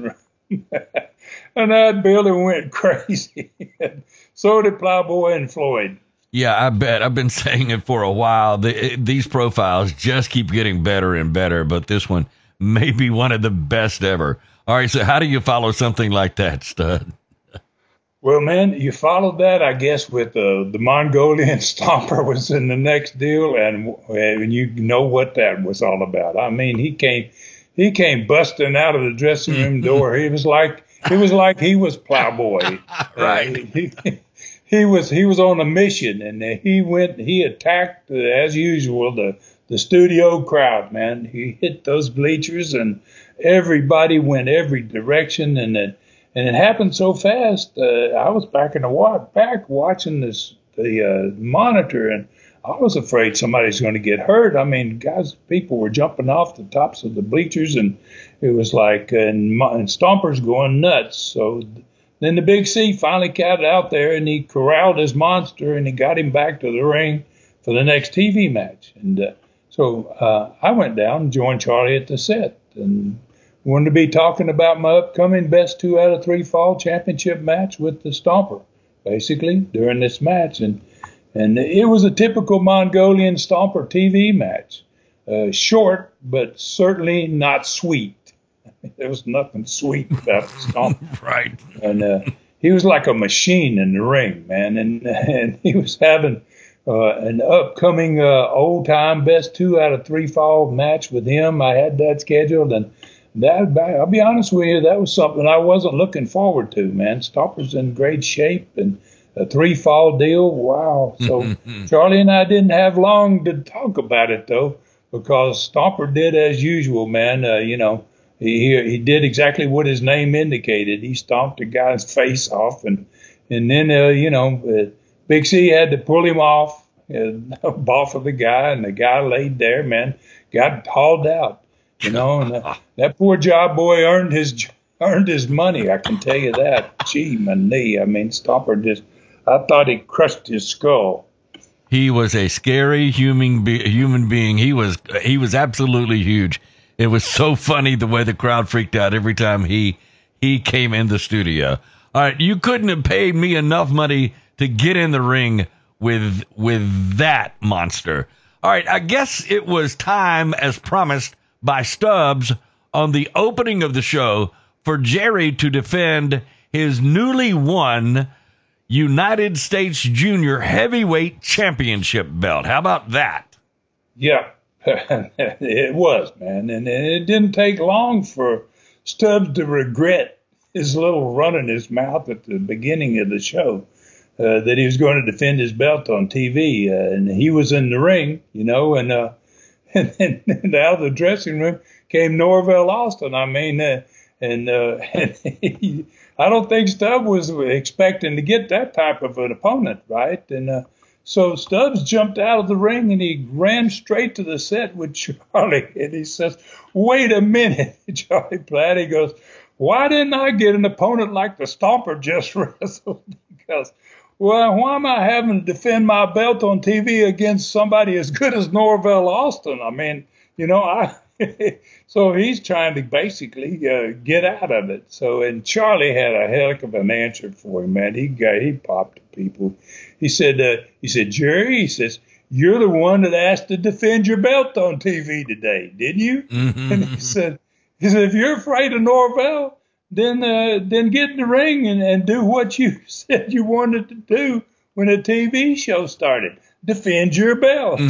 And that building went crazy. So did Plowboy and Floyd. Yeah, I bet. I've been saying it for a while. These profiles just keep getting better and better, but this one may be one of the best ever. All right, so how do you follow something like that, Stud? Well, man, you followed that, I guess, with the Mongolian Stomper was in the next deal, and you know what that was all about. I mean, he came busting out of the dressing room door. He was like he was Plowboy. Right. He was on a mission, and he attacked as usual the studio crowd. Man, he hit those bleachers, and everybody went every direction, and it happened so fast. I was back in the back watching the monitor, and I was afraid somebody's going to get hurt. I mean, people were jumping off the tops of the bleachers, and it was like and Stomper's going nuts. So then the Big C finally got out there, and he corralled his monster, and he got him back to the ring for the next TV match. And so I went down and joined Charlie at the set, and wanted to be talking about my upcoming best 2 out of 3 fall championship match with the Stomper, basically, during this match. And it was a typical Mongolian Stomper TV match. Short, but certainly not sweet. There was nothing sweet about the Stomper. Right. And he was like a machine in the ring, man. And he was having an upcoming old-time best 2 out of 3 fall match with him. I had that scheduled, and I'll be honest with you, that was something I wasn't looking forward to, man. Stomper's in great shape, and a 3 fall deal. Wow. So Charlie and I didn't have long to talk about it, though, because Stomper did as usual, man. He did exactly what his name indicated. He stomped the guy's face off, and then Big C had to pull him off of the guy, and the guy laid there, man, got hauled out. And that poor job boy earned his money. I can tell you that. Gee, my knee. I mean, Stomper I thought he crushed his skull. He was a scary human being. He was absolutely huge. It was so funny the way the crowd freaked out every time he came in the studio. All right, you couldn't have paid me enough money to get in the ring with that monster. All right, I guess it was time, as promised by Stubbs on the opening of the show, for Jerry to defend his newly won United States Junior Heavyweight Championship belt. How about that? Yeah, it was, man. And it didn't take long for Stubbs to regret his little run in his mouth at the beginning of the show, that he was going to defend his belt on TV. And he was in the ring, and then out of the dressing room came Norvell Austin. I mean, I don't think Stubbs was expecting to get that type of an opponent, right? And so Stubbs jumped out of the ring, and he ran straight to the set with Charlie. And he says, "Wait a minute, Charlie Platt." He goes, "Why didn't I get an opponent like the Stomper just wrestled?" Because, well, why am I having to defend my belt on TV against somebody as good as Norvell Austin? I mean, so he's trying to basically get out of it. So, and Charlie had a heck of an answer for him, man. He popped to people. He said, "Jerry," he says, "you're the one that asked to defend your belt on TV today, didn't you?" Mm-hmm. And he said, "If you're afraid of Norvell, then get in the ring and do what you said you wanted to do when the TV show started. Defend your belt."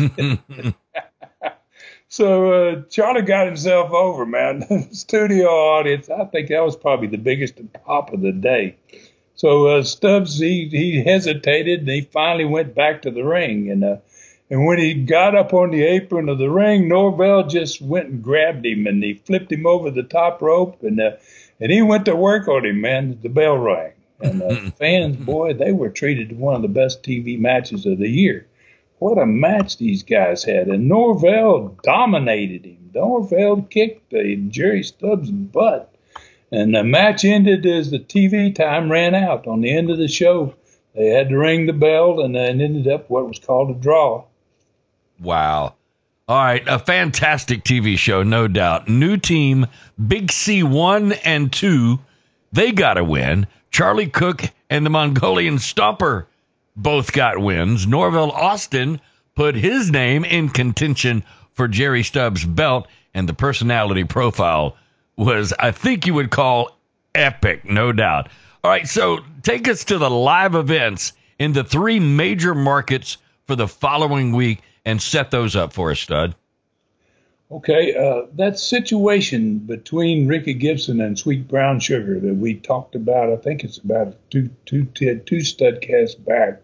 So Charlie got himself over, man. The studio audience, I think that was probably the biggest pop of the day. So Stubbs, he hesitated, and he finally went back to the ring. And when he got up on the apron of the ring, Norvell just went and grabbed him, and he flipped him over the top rope, and he went to work on him, man. The bell rang. And fans, boy, they were treated to one of the best TV matches of the year. What a match these guys had. And Norvell dominated him. Norvell kicked Jerry Stubbs' butt. And the match ended as the TV time ran out. On the end of the show, they had to ring the bell, and it ended up what was called a draw. Wow. All right, a fantastic TV show, no doubt. New team, Big C 1 and 2, They got a win. Charlie Cook and the Mongolian Stomper both got wins. Norvell Austin put his name in contention for Jerry Stubbs' belt, and the personality profile was, I think you would call, epic, no doubt. All right, so take us to the live events in the three major markets for the following week and set those up for us, Stud. Okay, that situation between Ricky Gibson and Sweet Brown Sugar that we talked about, I think it's about two studcasts back,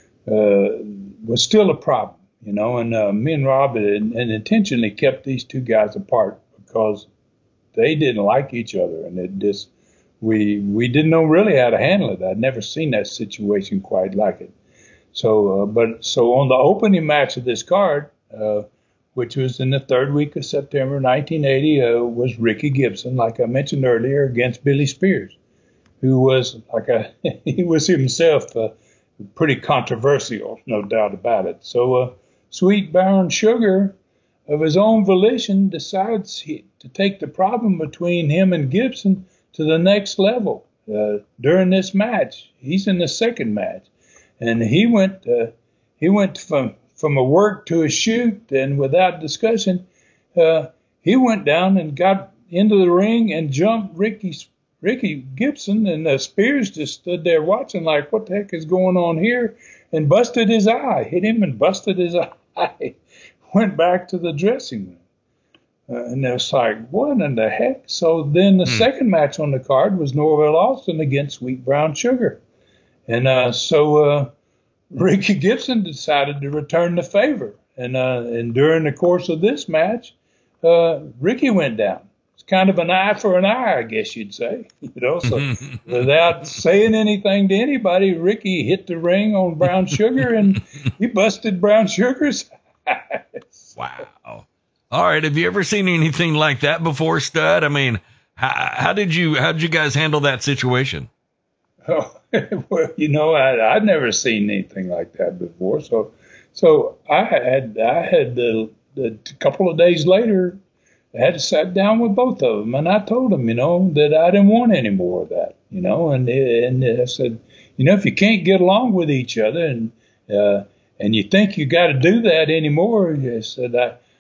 was still a problem, you know, and me and Rob had intentionally kept these two guys apart because they didn't like each other, and it just we didn't know really how to handle it. I'd never seen that situation quite like it. So on the opening match of this card, which was in the third week of September 1980, was Ricky Gibson, like I mentioned earlier, against Billy Spears, who was he was himself pretty controversial, no doubt about it. So Sweet Brown Sugar, of his own volition, decides to take the problem between him and Gibson to the next level during this match. He's in the second match, and he went from a work to a shoot, and without discussion, he went down and got into the ring and jumped Ricky Gibson, and Spears just stood there watching like, what the heck is going on here, and busted his eye, hit him and busted his eye, went back to the dressing room. And it's like, what in the heck? So then the second match on the card was Norvell Austin against Sweet Brown Sugar. And so Ricky Gibson decided to return the favor. And during the course of this match, Ricky went down. It's kind of an eye for an eye, I guess you'd say. You know, so without saying anything to anybody, Ricky hit the ring on Brown Sugar, and he busted Brown Sugar's eyes. Wow. All right. Have you ever seen anything like that before, Stud? I mean, how did you guys handle that situation? Oh, well, you know, I'd never seen anything like that before. So I had a couple of days later, I had to sit down with both of them, and I told them, you know, that I didn't want any more of that, you know, and I said, you know, if you can't get along with each other and you think you got to do that anymore, I said,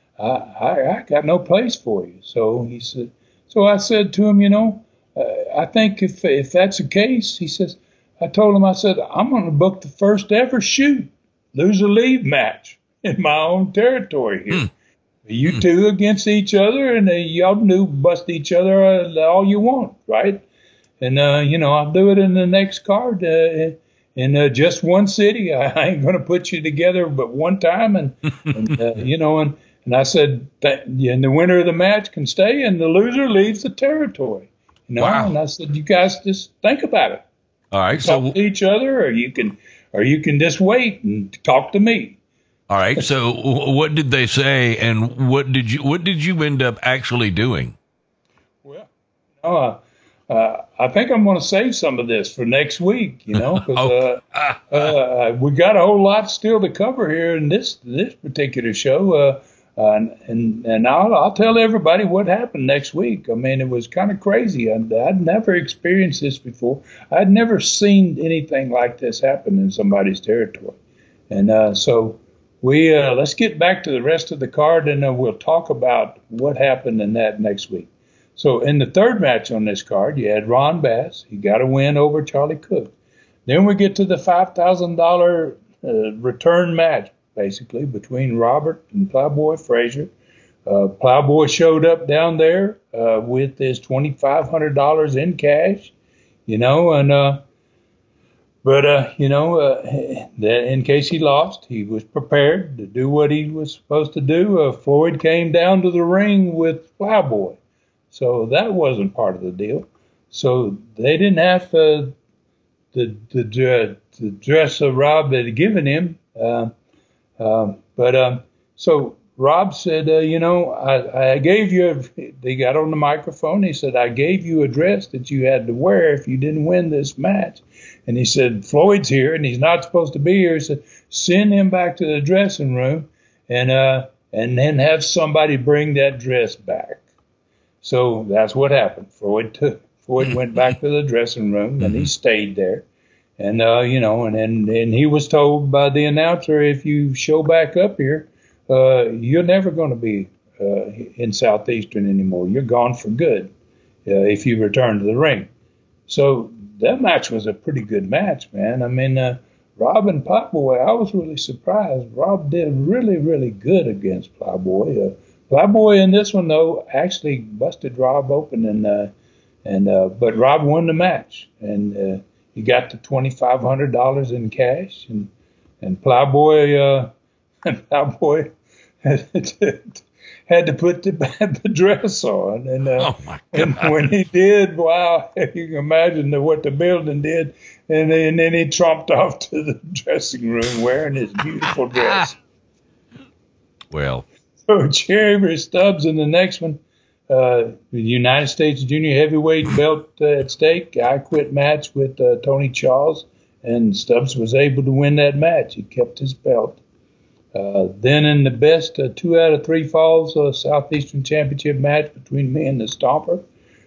I got no place for you. So he said, so I said to him, you know, I think if that's the case, he says, I told him, I said, I'm going to book the first ever shoot, lose or leave match in my own territory here. You two against each other, and y'all bust each other all you want, right? And, you know, I'll do it in the next card in just one city. I ain't going to put you together but one time. And you know, and I said, and the winner of the match can stay, and the loser leaves the territory. You know, wow. And I said, you guys just think about it. All right, talk to each other, or you can just wait and talk to me. All right. So what did they say, and what did you end up actually doing? Well, I think I'm going to save some of this for next week, you know, because we got a whole lot still to cover here in this particular show. And I'll tell everybody what happened next week. I mean, it was kind of crazy. I'd never experienced this before. I'd never seen anything like this happen in somebody's territory. And so let's get back to the rest of the card, and we'll talk about what happened in that next week. So in the third match on this card, you had Ron Bass. He got a win over Charlie Cook. Then we get to the $5,000 return match, basically, between Robert and Plowboy Frazier. Plowboy showed up down there with his $2,500 in cash, you know, and you know, that in case he lost, he was prepared to do what he was supposed to do. Floyd came down to the ring with Plowboy, so that wasn't part of the deal. So they didn't have the dress Rob had given him. So Rob said, you know, I gave you, they got on the microphone. He said, I gave you a dress that you had to wear if you didn't win this match. And he said, Floyd's here and he's not supposed to be here. He said, send him back to the dressing room and then have somebody bring that dress back. So that's what happened. Floyd before he went back to the dressing room, and he stayed there. And, and he was told by the announcer, if you show back up here, you're never going to be in Southeastern anymore. You're gone for good if you return to the ring. So that match was a pretty good match, man. I mean, Rob and Plowboy, I was really surprised. Rob did really, really good against Plowboy. Plowboy in this one, though, actually busted Rob open, but Rob won the match, and he got the $2,500 in cash, and Plowboy had to put the dress on, Oh my and God. when he did, wow, you can imagine what the building did, and then he tromped off to the dressing room wearing his beautiful dress. Well, So Jerry Stubbs in the next one, the United States Junior Heavyweight belt at stake. I quit match with Tony Charles, and Stubbs was able to win that match. He kept his belt. Then in the best 2 out of 3 falls Southeastern Championship match between me and the Stomper,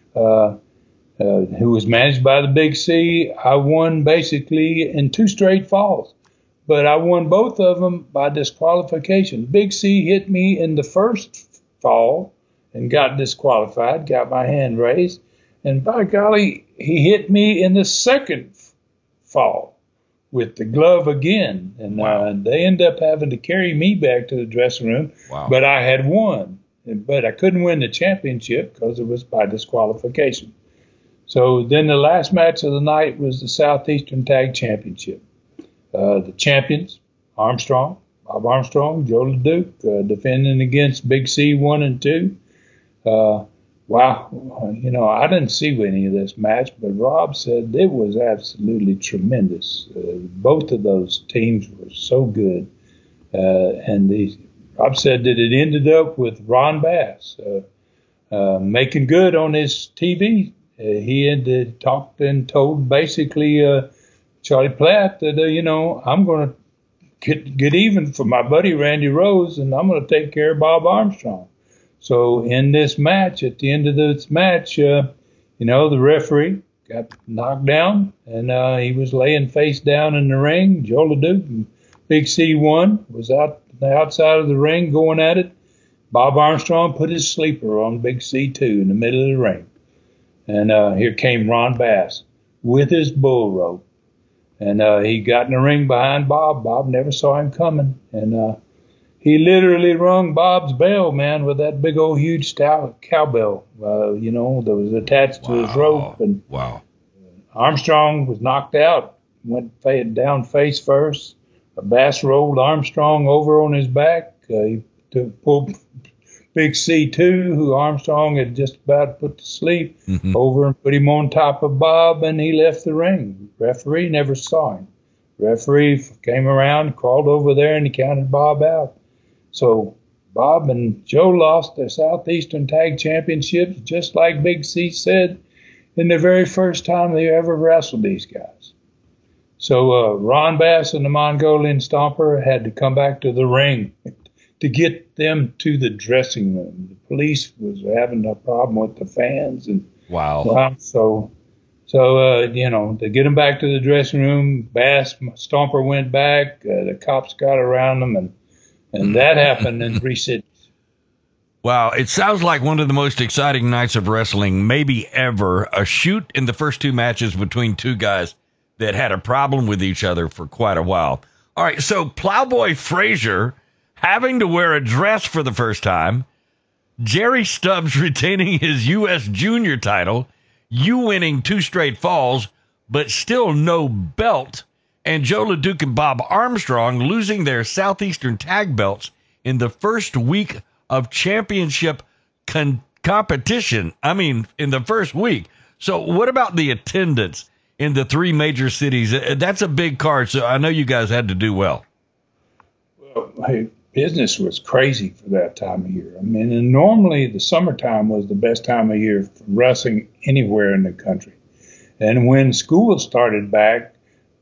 who was managed by the Big C, I won basically in 2 straight falls. But I won both of them by disqualification. Big C hit me in the first fall and got disqualified, got my hand raised. And by golly, he hit me in the second fall with the glove again. And they ended up having to carry me back to the dressing room. Wow. But I had won. But I couldn't win the championship because it was by disqualification. So then the last match of the night was the Southeastern Tag Championship. The champions, Armstrong, Bob Armstrong, Joe LeDuc, defending against Big C 1 and 2. Wow, I didn't see any of this match, but Rob said it was absolutely tremendous. Both of those teams were so good. Rob said that it ended up with Ron Bass making good on his TV. He had talked and told basically Charlie Platt that, I'm going to get even for my buddy Randy Rose, and I'm going to take care of Bob Armstrong. So in this match, at the end of this match, the referee got knocked down, and he was laying face down in the ring. Joe LeDuc and Big C1 was out the outside of the ring going at it. Bob Armstrong put his sleeper on Big C2 in the middle of the ring. And here came Ron Bass with his bull rope. And he got in the ring behind Bob. Bob never saw him coming. And he literally rung Bob's bell, man, with that big old huge cowbell, that was attached to his rope. And Armstrong was knocked out, went down face first. Bass rolled Armstrong over on his back. He pulled Big C2, who Armstrong had just about put to sleep, over and put him on top of Bob, and he left the ring. Referee never saw him. Referee came around, crawled over there, and he counted Bob out. So Bob and Joe lost their Southeastern Tag Championships, just like Big C said, in the very first time they ever wrestled these guys. So Ron Bass and the Mongolian Stomper had to come back to the ring to get them to the dressing room. The police was having a problem with the fans. And So to get them back to the dressing room, Bass, Stomper went back. The cops got around them, and that happened in 3 cities. Wow, it sounds like one of the most exciting nights of wrestling maybe ever. A shoot in the first 2 matches between 2 guys that had a problem with each other for quite a while. All right, so Plowboy Frazier having to wear a dress for the first time, Jerry Stubbs retaining his U.S. Junior title, you winning 2 straight falls, but still no belt, and Joe LeDuc and Bob Armstrong losing their Southeastern tag belts in the first week of championship competition. I mean, in the first week. So what about the attendance in the 3 major cities? That's a big card, so I know you guys had to do well. Well, hey, business was crazy for that time of year. I mean, and normally the summertime was the best time of year for wrestling anywhere in the country. And when school started back,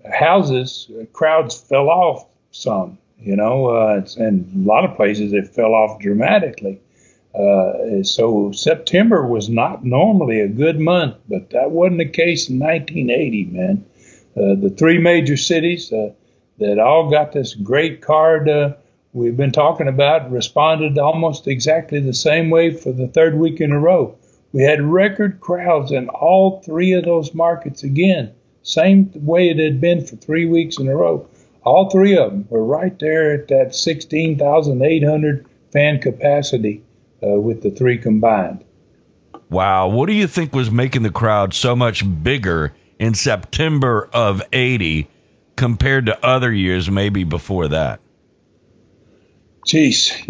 crowds fell off some, and a lot of places it fell off dramatically. So September was not normally a good month, but that wasn't the case in 1980, man. The three major cities that all got this great card we've been talking about responded almost exactly the same way for the third week in a row. We had record crowds in all three of those markets again, same way it had been for 3 weeks in a row. All three of them were right there at that 16,800 fan capacity with the three combined. Wow. What do you think was making the crowd so much bigger in September of 80 compared to other years, maybe before that? Geez,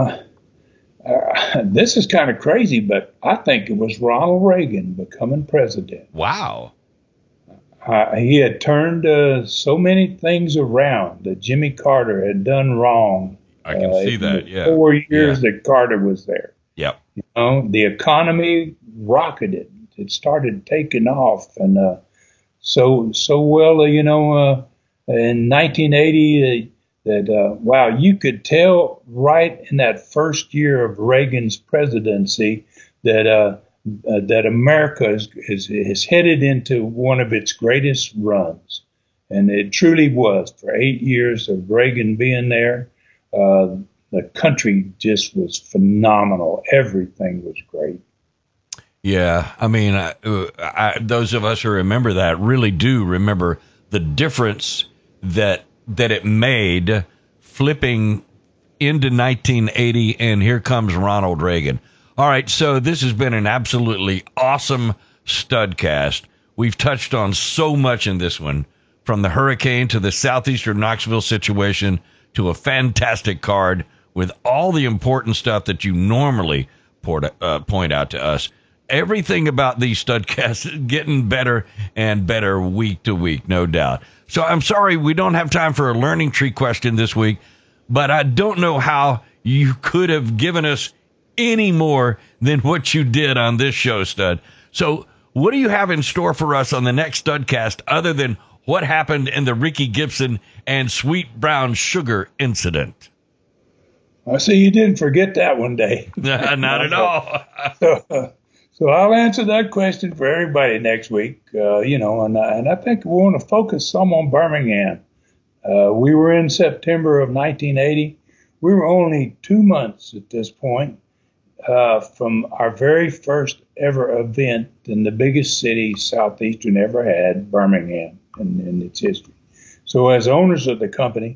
this is kind of crazy, but I think it was Ronald Reagan becoming president. Wow. He had turned so many things around that Jimmy Carter had done wrong. I can see that, yeah. 4 years that Carter was there. Yep. The economy rocketed. It started taking off. And so well, in 1980, wow, you could tell right in that first year of Reagan's presidency that America is headed into one of its greatest runs. And it truly was. For 8 years of Reagan being there, the country just was phenomenal. Everything was great. Yeah, I mean, those of us who remember that really do remember the difference that it made flipping into 1980, and here comes Ronald Reagan. All right, so this has been an absolutely awesome Studcast. We've touched on so much in this one, from the hurricane to the southeastern Knoxville situation to a fantastic card with all the important stuff that you normally point out to us. Everything about these Studcasts is getting better and better week to week, no doubt. So I'm sorry we don't have time for a learning tree question this week, but I don't know how you could have given us any more than what you did on this show, Stud. So what do you have in store for us on the next Studcast other than what happened in the Ricky Gibson and Sweet Brown Sugar incident? I see you didn't forget that one, Dave. Not at all. So I'll answer that question for everybody next week, and I think we want to focus some on Birmingham. We were in September of 1980. We were only 2 months at this point from our very first ever event in the biggest city Southeastern ever had, Birmingham, in its history. So as owners of the company,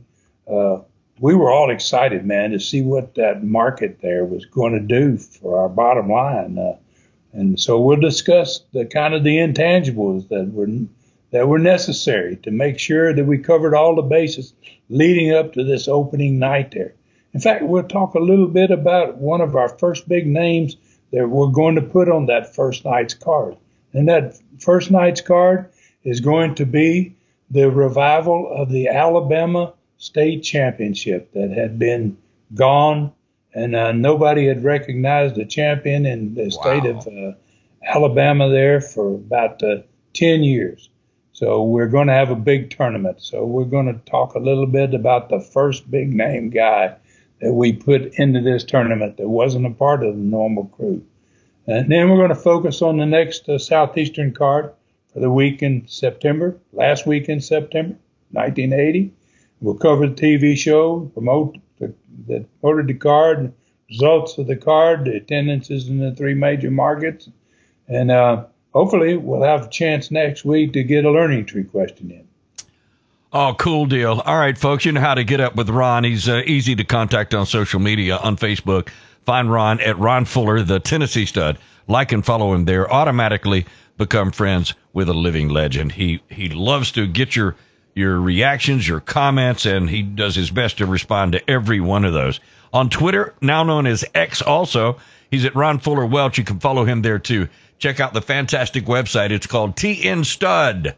we were all excited, man, to see what that market there was going to do for our bottom line. And so we'll discuss the kind of the intangibles that were necessary to make sure that we covered all the bases leading up to this opening night there. In fact, we'll talk a little bit about one of our first big names that we're going to put on that first night's card. And that first night's card is going to be the revival of the Alabama State Championship that had been gone, and nobody had recognized the champion in the state of Alabama there for about 10 years. So we're going to have a big tournament. So we're going to talk a little bit about the first big name guy that we put into this tournament that wasn't a part of the normal crew. And then we're going to focus on the next Southeastern card for the week in September, last week in September, 1980. We'll cover the TV show, promote the card, results of the card, the attendances in the three major markets, and hopefully we'll have a chance next week to get a learning tree question in. Oh, cool deal. All right, folks, you know how to get up with Ron. He's easy to contact on social media, on Facebook. Find Ron at Ron Fuller, the Tennessee Stud. Like and follow him there. Automatically become friends with a living legend. He loves to get your reactions, your comments, and he does his best to respond to every one of those. On Twitter, now known as X also, he's at Ron Fuller Welch. You can follow him there too. Check out the fantastic website. It's called tnstud.com.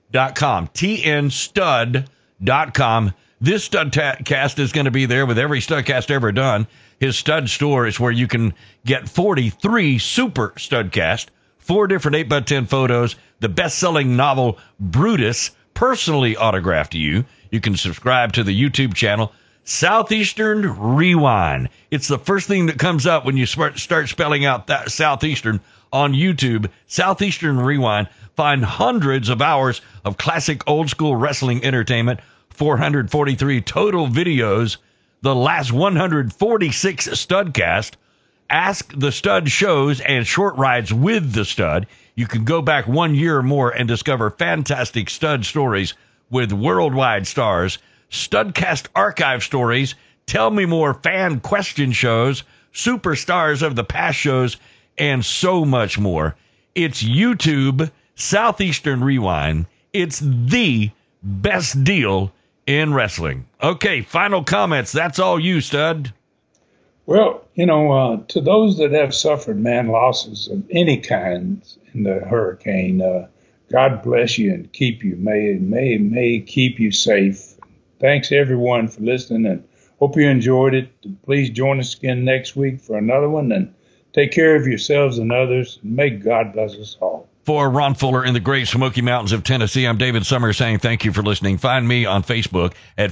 tnstud.com. This Studcast is going to be there with every Studcast ever done. His Stud Store is where you can get 43 Super Studcast, 4 different 8x10 photos, the best-selling novel Brutus, personally autographed to you. You can subscribe to the YouTube channel. Southeastern Rewind. It's the first thing that comes up when you start spelling out that Southeastern on YouTube. Southeastern Rewind. Find hundreds of hours of classic old school wrestling entertainment, 443 total videos, the last 146 Studcast, Ask the Stud shows, and short rides with the Stud. You can go back 1 year or more and discover fantastic Stud stories with worldwide stars, Studcast archive stories, Tell Me More fan question shows, superstars of the past shows, and so much more. It's YouTube Southeastern Rewind. It's the best deal in wrestling. Okay, final comments. That's all you, Stud. Well, to those that have suffered, man, losses of any kind in the hurricane, God bless you and keep you. May keep you safe. Thanks, everyone, for listening, and hope you enjoyed it. Please join us again next week for another one, and take care of yourselves and others. May God bless us all. For Ron Fuller in the Great Smoky Mountains of Tennessee, I'm David Summers saying thank you for listening. Find me on Facebook at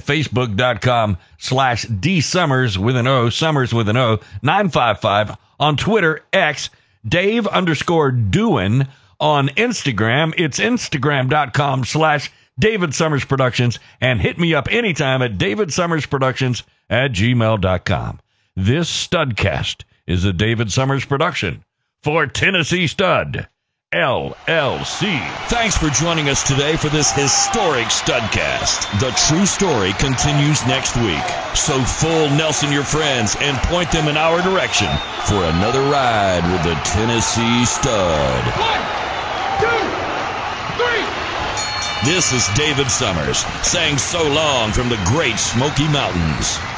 facebook.com/DSummers with an O, Summers with an O, 955. On Twitter, X, Dave_Doin. On Instagram, it's Instagram.com/David Summers Productions. And hit me up anytime at DavidSummersProductions@gmail.com. This Studcast is a David Summers production for Tennessee Stud LLC. Thanks for joining us today for this historic Studcast. The true story continues next week. So fool Nelson your friends and point them in our direction for another ride with the Tennessee Stud. 1, 2, 3. This is David Summers saying so long from the Great Smoky Mountains.